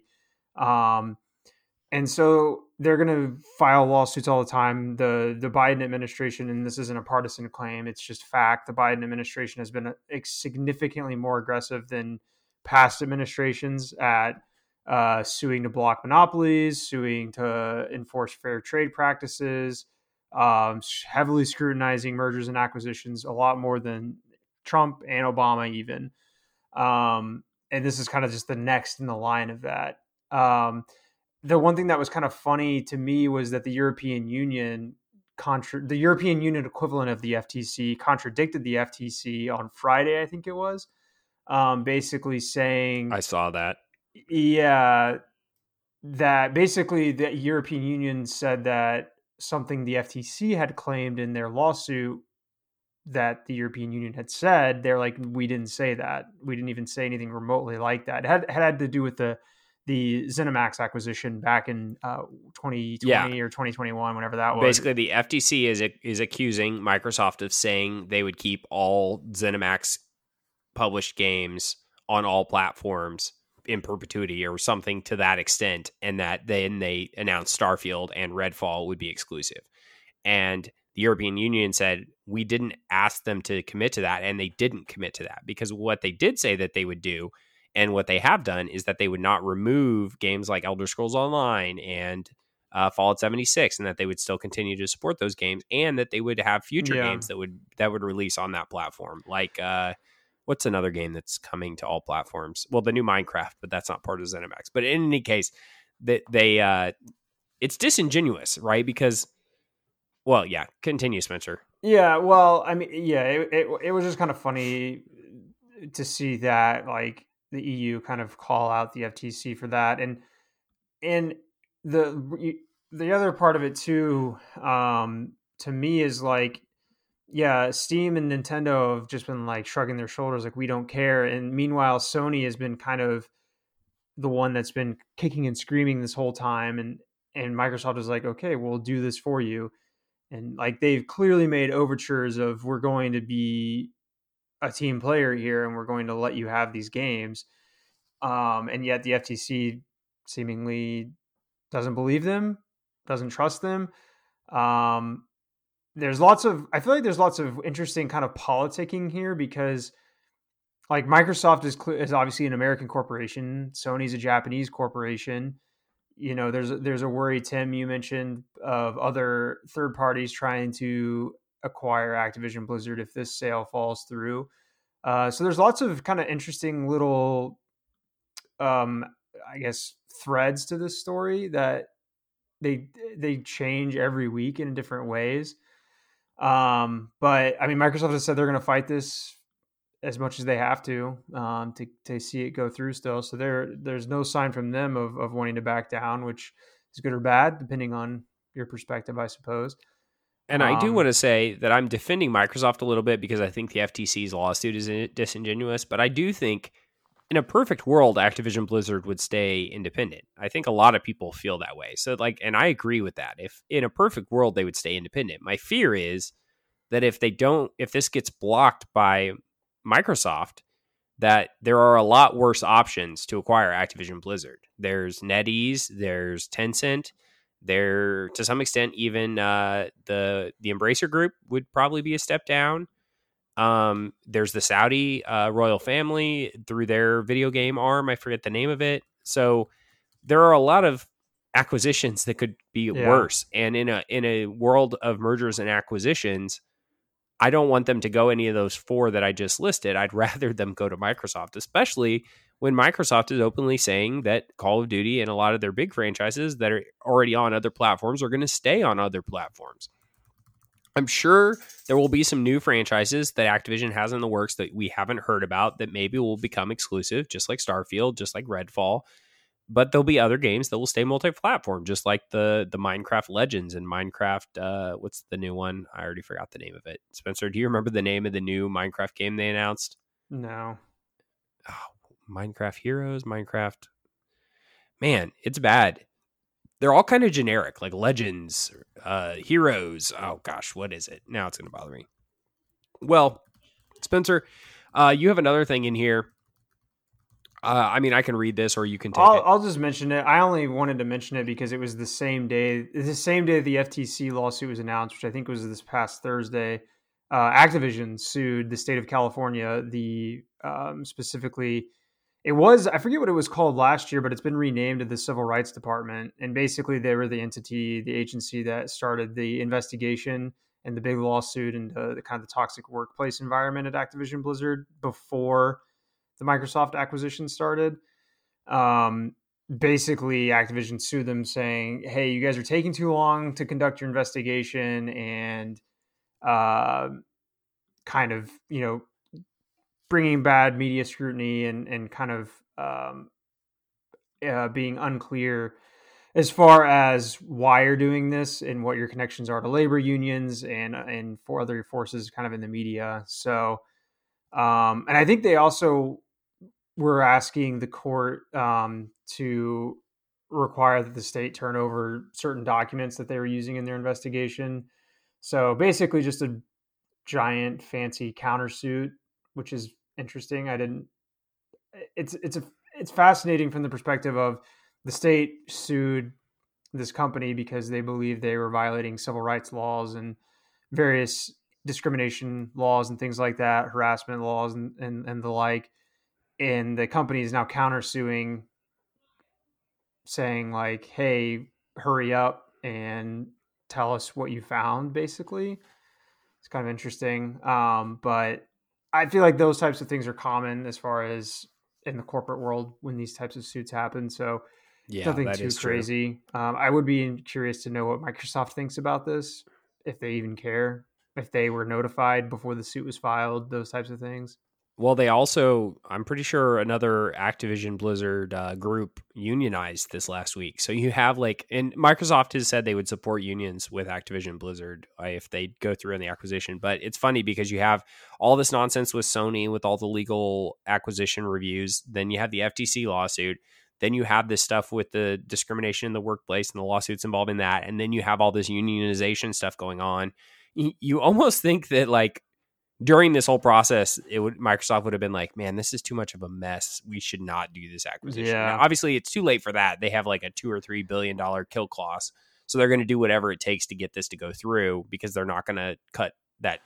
And so they're going to file lawsuits all the time. The Biden administration, and this isn't a partisan claim, it's just fact, the Biden administration has been significantly more aggressive than past administrations at suing to block monopolies, suing to enforce fair trade practices, heavily scrutinizing mergers and acquisitions a lot more than Trump and Obama even. And this is kind of just the next in the line of that. The one thing that was kind of funny to me was that the European Union equivalent of the FTC contradicted the FTC on Friday, I think it was, basically saying, I saw that. Yeah, that basically the European Union said that something the FTC had claimed in their lawsuit that the European Union had said, they're like, we didn't say that. We didn't even say anything remotely like that. It had to do with the ZeniMax acquisition back in 2020 or 2021, whenever that was. Basically, the FTC is accusing Microsoft of saying they would keep all ZeniMax published games on all platforms in perpetuity or something to that extent, and that then they announced Starfield and Redfall would be exclusive. And the European Union said, we didn't ask them to commit to that, and they didn't commit to that, because what they did say that they would do, and what they have done, is that they would not remove games like Elder Scrolls Online and Fallout 76, and that they would still continue to support those games, and that they would have future games that would release on that platform. Like, what's another game that's coming to all platforms? Well, the new Minecraft, but that's not part of ZeniMax. But in any case, it's disingenuous, right? Because, well, yeah, continue, Spencer. Yeah, well, I mean, yeah, it was just kind of funny to see that like the EU kind of call out the FTC for that, and the other part of it too, to me is like, yeah, Steam and Nintendo have just been like shrugging their shoulders, like we don't care, and meanwhile Sony has been kind of the one that's been kicking and screaming this whole time, and Microsoft is like, okay, we'll do this for you, and like they've clearly made overtures of we're going to be a team player here and we're going to let you have these games, and yet the FTC seemingly doesn't believe them, doesn't trust them. um, I feel like there's lots of interesting kind of politicking here because like Microsoft is obviously an American corporation, Sony's a Japanese corporation. You know, there's a worry, Tim, you mentioned, of other third parties trying to acquire Activision Blizzard if this sale falls through. So there's lots of kind of interesting little, um, I guess, threads to this story that they change every week in different ways. But I mean, Microsoft has said they're going to fight this as much as they have to see it go through still. So there's no sign from them of wanting to back down, which is good or bad depending on your perspective, I suppose. And I do want to say that I'm defending Microsoft a little bit because I think the FTC's lawsuit is disingenuous, but I do think in a perfect world, Activision Blizzard would stay independent. I think a lot of people feel that way. So like, and I agree with that. If in a perfect world, they would stay independent. My fear is that if this gets blocked by Microsoft, that there are a lot worse options to acquire Activision Blizzard. There's NetEase, there's Tencent, there to some extent even the Embracer Group would probably be a step down. There's the Saudi royal family through their video game arm. I forget the name of it. So there are a lot of acquisitions that could be worse. And in a world of mergers and acquisitions, I don't want them to go any of those four that I just listed. I'd rather them go to Microsoft, especially when Microsoft is openly saying that Call of Duty and a lot of their big franchises that are already on other platforms are going to stay on other platforms. I'm sure there will be some new franchises that Activision has in the works that we haven't heard about that maybe will become exclusive, just like Starfield, just like Redfall. But there'll be other games that will stay multi-platform, just like the Minecraft Legends and Minecraft. What's the new one? I already forgot the name of it. Spencer, do you remember the name of the new Minecraft game they announced? No. Oh, Minecraft Heroes, Minecraft. Man, it's bad. They're all kind of generic, like Legends, Heroes. Oh gosh, what is it? Now it's going to bother me. Well, Spencer, you have another thing in here. I mean, I can read this, or you can take it. I'll just mention it. I only wanted to mention it because it was the same day the FTC lawsuit was announced, which I think was this past Thursday. Activision sued the state of California. Specifically, it was, I forget what it was called last year, but it's been renamed to the Civil Rights Department. And basically, they were the agency that started the investigation and the big lawsuit into the kind of the toxic workplace environment at Activision Blizzard before the Microsoft acquisition started. Basically, Activision sued them saying, hey, you guys are taking too long to conduct your investigation and kind of, bringing bad media scrutiny and kind of being unclear as far as why you're doing this and what your connections are to labor unions and for other forces kind of in the media. So, and I think they also were asking the court to require that the state turn over certain documents that they were using in their investigation. So basically just a giant fancy countersuit, which is interesting. It's fascinating from the perspective of the state sued this company because they believe they were violating civil rights laws and various discrimination laws and things like that, harassment laws and the like. And the company is now countersuing, saying like, hey, hurry up and tell us what you found, basically. It's kind of interesting. But I feel like those types of things are common as far as in the corporate world when these types of suits happen. So nothing too crazy. I would be curious to know what Microsoft thinks about this, if they even care. if they were notified before the suit was filed, those types of things. Well, they also, I'm pretty sure another Activision Blizzard group unionized this last week. So you have and Microsoft has said they would support unions with Activision Blizzard if they go through in the acquisition. But it's funny because you have all this nonsense with Sony with all the legal acquisition reviews. Then you have the FTC lawsuit. Then you have this stuff with the discrimination in the workplace and the lawsuits involving that. And then you have all this unionization stuff going on. You almost think that during this whole process, Microsoft would have been like, man, this is too much of a mess. We should not do this acquisition. Yeah. Now, obviously, it's too late for that. They have a $2 or $3 billion kill clause. So they're going to do whatever it takes to get this to go through because they're not going to cut that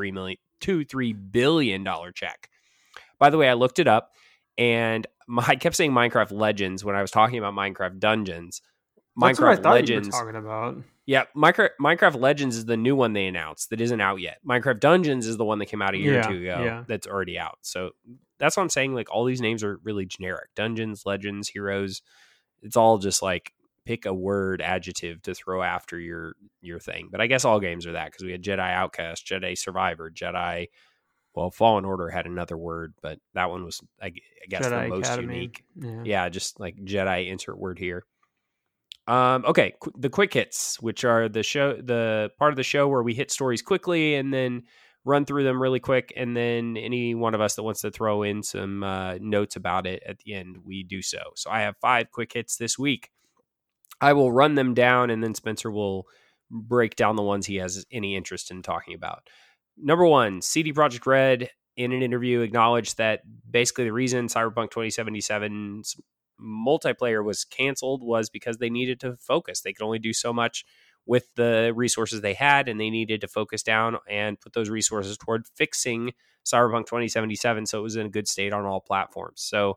$3 billion check. By the way, I looked it up and I kept saying Minecraft Legends when I was talking about Minecraft Dungeons. That's Minecraft what I thought Legends. You were talking about. Yeah, Minecraft Legends is the new one they announced that isn't out yet. Minecraft Dungeons is the one that came out a year or two ago that's already out. So that's what I'm saying. All these names are really generic. Dungeons, Legends, Heroes. It's all just pick a word, adjective to throw after your thing. But I guess all games are that because we had Jedi Outcast, Jedi Survivor, Jedi. Well, Fallen Order had another word, but that one was, I guess, Jedi the most Academy. unique. Yeah, just Jedi insert word here. Okay, the quick hits, which are the part of the show where we hit stories quickly and then run through them really quick, and then any one of us that wants to throw in some notes about it at the end, we do so. So I have 5 quick hits this week. I will run them down, and then Spencer will break down the ones he has any interest in talking about. Number 1, CD Projekt Red in an interview acknowledged that basically the reason Cyberpunk 2077's multiplayer was canceled was because they needed to focus. They could only do so much with the resources they had, and they needed to focus down and put those resources toward fixing Cyberpunk 2077 so it was in a good state on all platforms. So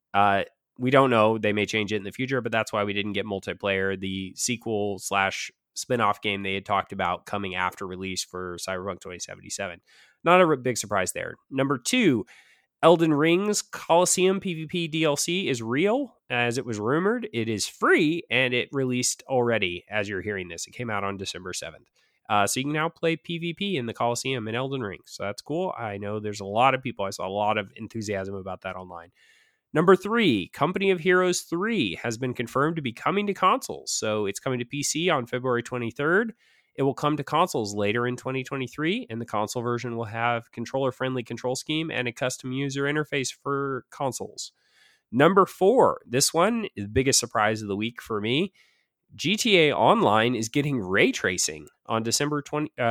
we don't know. They may change it in the future, but that's why we didn't get multiplayer, the sequel / spin-off game they had talked about coming after release for Cyberpunk 2077. Not a big surprise there. Number 2, Elden Ring's Coliseum PvP DLC is real, as it was rumored. It is free, and it released already as you're hearing this. It came out on December 7th. So you can now play PvP in the Coliseum in Elden Ring. So that's cool. I know there's a lot of people. I saw a lot of enthusiasm about that online. Number 3, Company of Heroes 3 has been confirmed to be coming to consoles. So it's coming to PC on February 23rd. It will come to consoles later in 2023, and the console version will have controller-friendly control scheme and a custom user interface for consoles. Number 4, this one is the biggest surprise of the week for me. GTA Online is getting ray tracing on December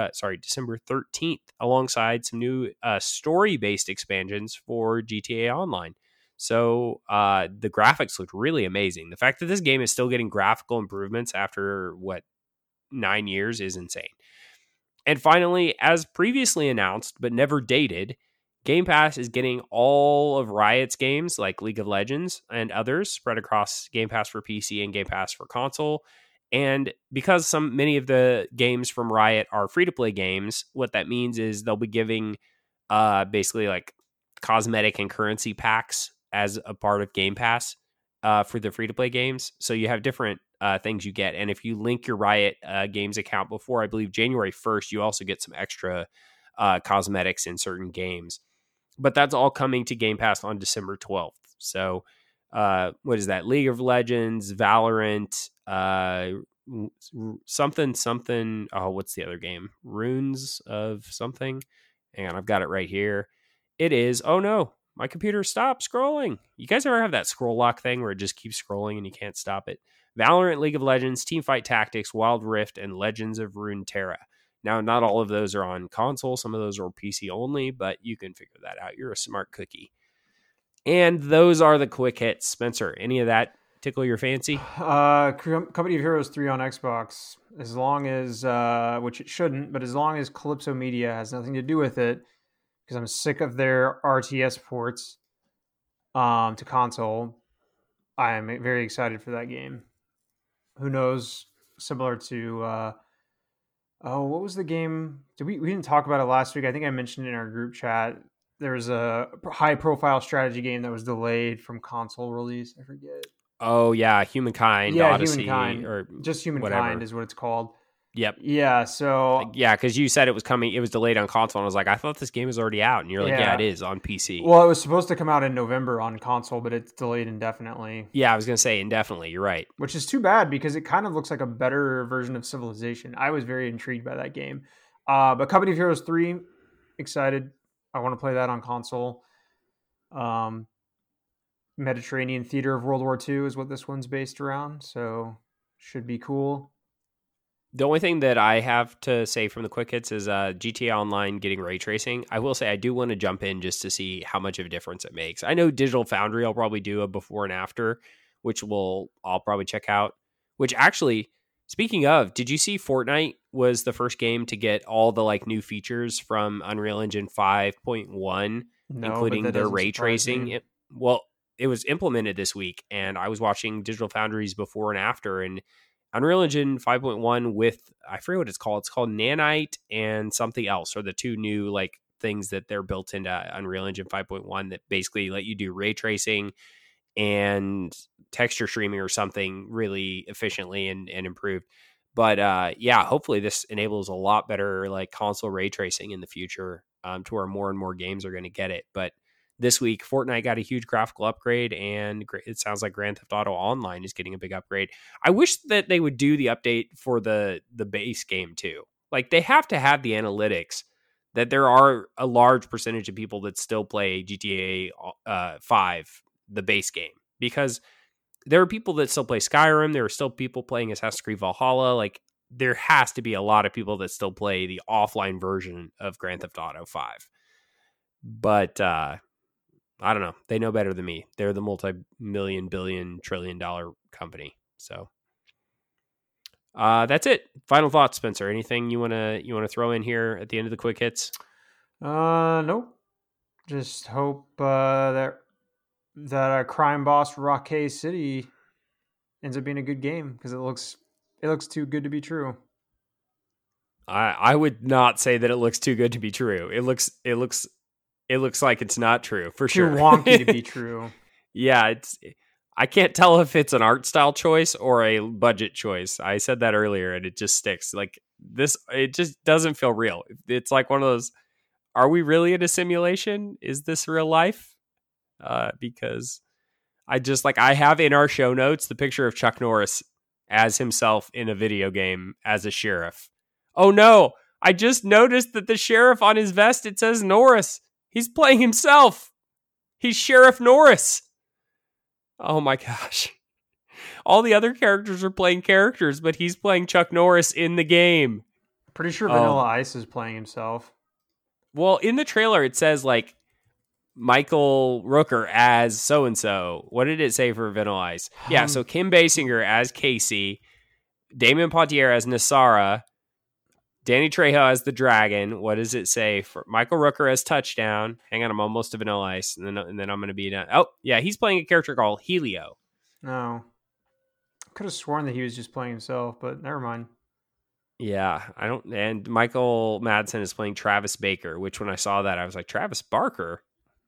13th, alongside some new story-based expansions for GTA Online. So the graphics look really amazing. The fact that this game is still getting graphical improvements after 9 years is insane. And finally, as previously announced but never dated, Game Pass is getting all of Riot's games like League of Legends and others spread across Game Pass for PC and Game Pass for console. And because many of the games from Riot are free-to-play games, what that means is they'll be giving basically cosmetic and currency packs as a part of Game Pass for the free-to-play games. So you have different things you get. And if you link your Riot Games account before, I believe, January 1st, you also get some extra cosmetics in certain games. But that's all coming to Game Pass on December 12th. So what is that? League of Legends, Valorant, something. Oh, what's the other game? Runes of something. Hang on, I've got it right here. It is. Oh, no. My computer stopped scrolling. You guys ever have that scroll lock thing where it just keeps scrolling and you can't stop it? Valorant, League of Legends, Teamfight Tactics, Wild Rift, and Legends of Runeterra. Now, not all of those are on console. Some of those are PC only, but you can figure that out. You're a smart cookie. And those are the quick hits. Spencer, any of that tickle your fancy? Company of Heroes 3 on Xbox, as long as, which it shouldn't, but as long as Calypso Media has nothing to do with it, because I'm sick of their RTS ports to console. I am very excited for that game. Who knows? Similar to what was the game? We didn't talk about it last week. I think I mentioned it in our group chat. There was a high-profile strategy game that was delayed from console release. I forget. Oh yeah, Humankind. Yeah, Odyssey, Humankind, or just Humankind whatever is what it's called. Yep. Yeah, so... Yeah, because you said it was coming, it was delayed on console, and I was like, I thought this game was already out. And you're like, yeah, it is on PC. Well, it was supposed to come out in November on console, but it's delayed indefinitely. Yeah, I was going to say indefinitely. You're right. Which is too bad, because it kind of looks like a better version of Civilization. I was very intrigued by that game. But Company of Heroes 3, excited. I want to play that on console. Mediterranean Theater of World War II is what this one's based around, so should be cool. The only thing that I have to say from the quick hits is GTA Online getting ray tracing. I will say I do want to jump in just to see how much of a difference it makes. I know Digital Foundry will probably do a before and after, which I'll probably check out. Which actually, speaking of, did you see Fortnite was the first game to get all the like new features from Unreal Engine 5.1, including their ray tracing? It was implemented this week, and I was watching Digital Foundry's before and after, and Unreal Engine 5.1 with, I forget what it's called. It's called Nanite and something else, or the two new like things that they're built into Unreal Engine 5.1 that basically let you do ray tracing and texture streaming or something really efficiently and improved. But yeah, hopefully this enables a lot better like console ray tracing in the future, to where more and more games are going to get it. But this week, Fortnite got a huge graphical upgrade, and it sounds like Grand Theft Auto Online is getting a big upgrade. I wish that they would do the update for the base game too. Like, they have to have the analytics that there are a large percentage of people that still play GTA 5, the base game, because there are people that still play Skyrim. There are still people playing Assassin's Creed Valhalla. Like, there has to be a lot of people that still play the offline version of Grand Theft Auto 5. But I don't know. They know better than me. They're the multi-million, billion, $trillion company. So that's it. Final thoughts, Spencer. Anything you wanna throw in here at the end of the quick hits? Nope. Just hope that a crime boss Rockay City ends up being a good game, because it looks too good to be true. I would not say that it looks too good to be true. It looks like it's not true, for sure. Too wonky to be true. Yeah, I can't tell if it's an art style choice or a budget choice. I said that earlier, and it just sticks. Like this, it just doesn't feel real. It's like one of those, are we really in a simulation? Is this real life? Because I have in our show notes the picture of Chuck Norris as himself in a video game as a sheriff. Oh no, I just noticed that the sheriff on his vest, it says Norris. He's playing himself. He's Sheriff Norris. Oh my gosh. All the other characters are playing characters, but he's playing Chuck Norris in the game. Pretty sure Vanilla Ice is playing himself. Well, in the trailer, it says like Michael Rooker as so-and-so. What did it say for Vanilla Ice? Yeah, so Kim Basinger as Casey, Damon Pontier as Nasara, Danny Trejo as the dragon. What does it say for Michael Rooker as Touchdown? Hang on, I'm almost to Vanilla Ice, and then I'm going to be done. Oh, yeah, he's playing a character called Helio. No. Could have sworn that he was just playing himself, but never mind. Yeah, I don't. And Michael Madsen is playing Travis Baker, which when I saw that, I was like, Travis Barker?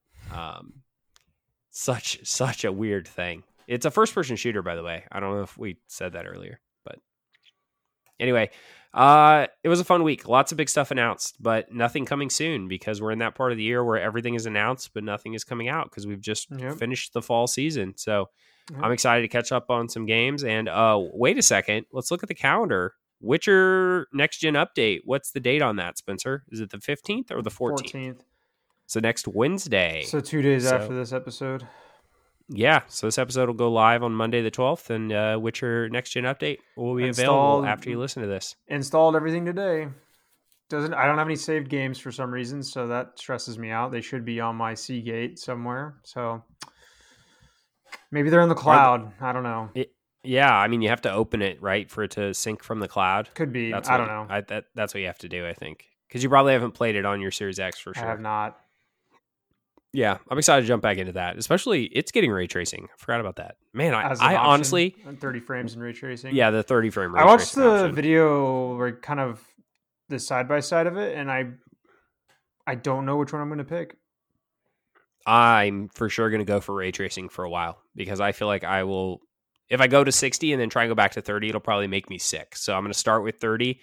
Such a weird thing. It's a first-person shooter, by the way. I don't know if we said that earlier, but anyway. It was a fun week. Lots of big stuff announced, but nothing coming soon, because we're in that part of the year where everything is announced, but nothing is coming out because we've just finished the fall season. So I'm excited to catch up on some games. And wait a second. Let's look at the calendar. Witcher Next Gen update. What's the date on that, Spencer? Is it the 15th or the 14th? So next Wednesday. So 2 days after this episode. Yeah, so this episode will go live on Monday the 12th, and Witcher Next Gen update will be available after you listen to this. Installed everything today. I don't have any saved games for some reason, so that stresses me out. They should be on my Seagate somewhere, so maybe they're in the cloud. I don't know. Yeah, I mean, you have to open it, right, for it to sync from the cloud. Could be. I don't know. That's what you have to do, I think, because you probably haven't played it on your Series X for sure. I have not. Yeah, I'm excited to jump back into that. Especially, it's getting ray tracing. I forgot about that. Man, I honestly 30 frames in ray tracing. Yeah, the 30 frame ray tracing. I watched the option. video where kind of the side by side of it, and I don't know which one I'm going to pick. I'm for sure going to go for ray tracing for a while, because I feel like I will. If I go to 60 and then try and go back to 30, it'll probably make me sick. So I'm going to start with 30.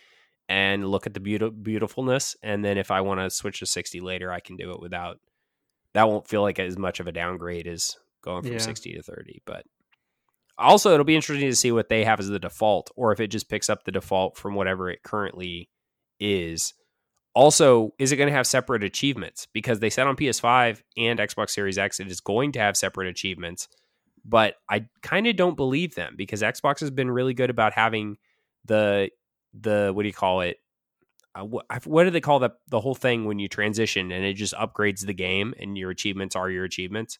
and look at the beautifulness. And then if I want to switch to 60 later, I can do it without. That won't feel like as much of a downgrade as going from 60 to 30. But also, it'll be interesting to see what they have as the default, or if it just picks up the default from whatever it currently is. Also, is it going to have separate achievements? Because they said on PS5 and Xbox Series X, it is going to have separate achievements. But I kind of don't believe them, because Xbox has been really good about having the what do you call it? What do they call the whole thing when you transition and it just upgrades the game and your achievements are your achievements?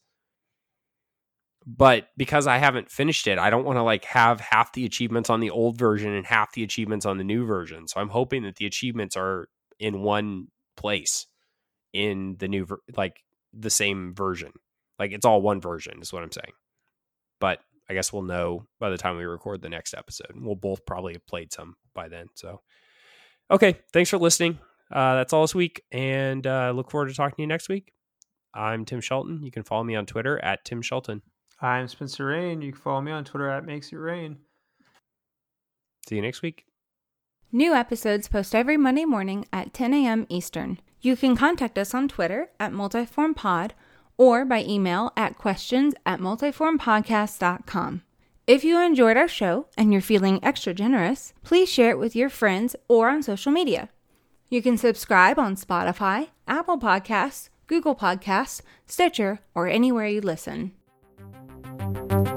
But because I haven't finished it, I don't want to like have half the achievements on the old version and half the achievements on the new version. So I'm hoping that the achievements are in one place in the new, like the same version. Like it's all one version is what I'm saying. But I guess we'll know by the time we record the next episode. We'll both probably have played some by then. So, okay. Thanks for listening. That's all this week. And look forward to talking to you next week. I'm Tim Shelton. You can follow me on Twitter at Tim Shelton. I'm Spencer Rain. You can follow me on Twitter at MakesItRain. See you next week. New episodes post every Monday morning at 10 a.m. Eastern. You can contact us on Twitter at MultiformPod or by email at questions@multiformpodcast.com. If you enjoyed our show and you're feeling extra generous, please share it with your friends or on social media. You can subscribe on Spotify, Apple Podcasts, Google Podcasts, Stitcher, or anywhere you listen.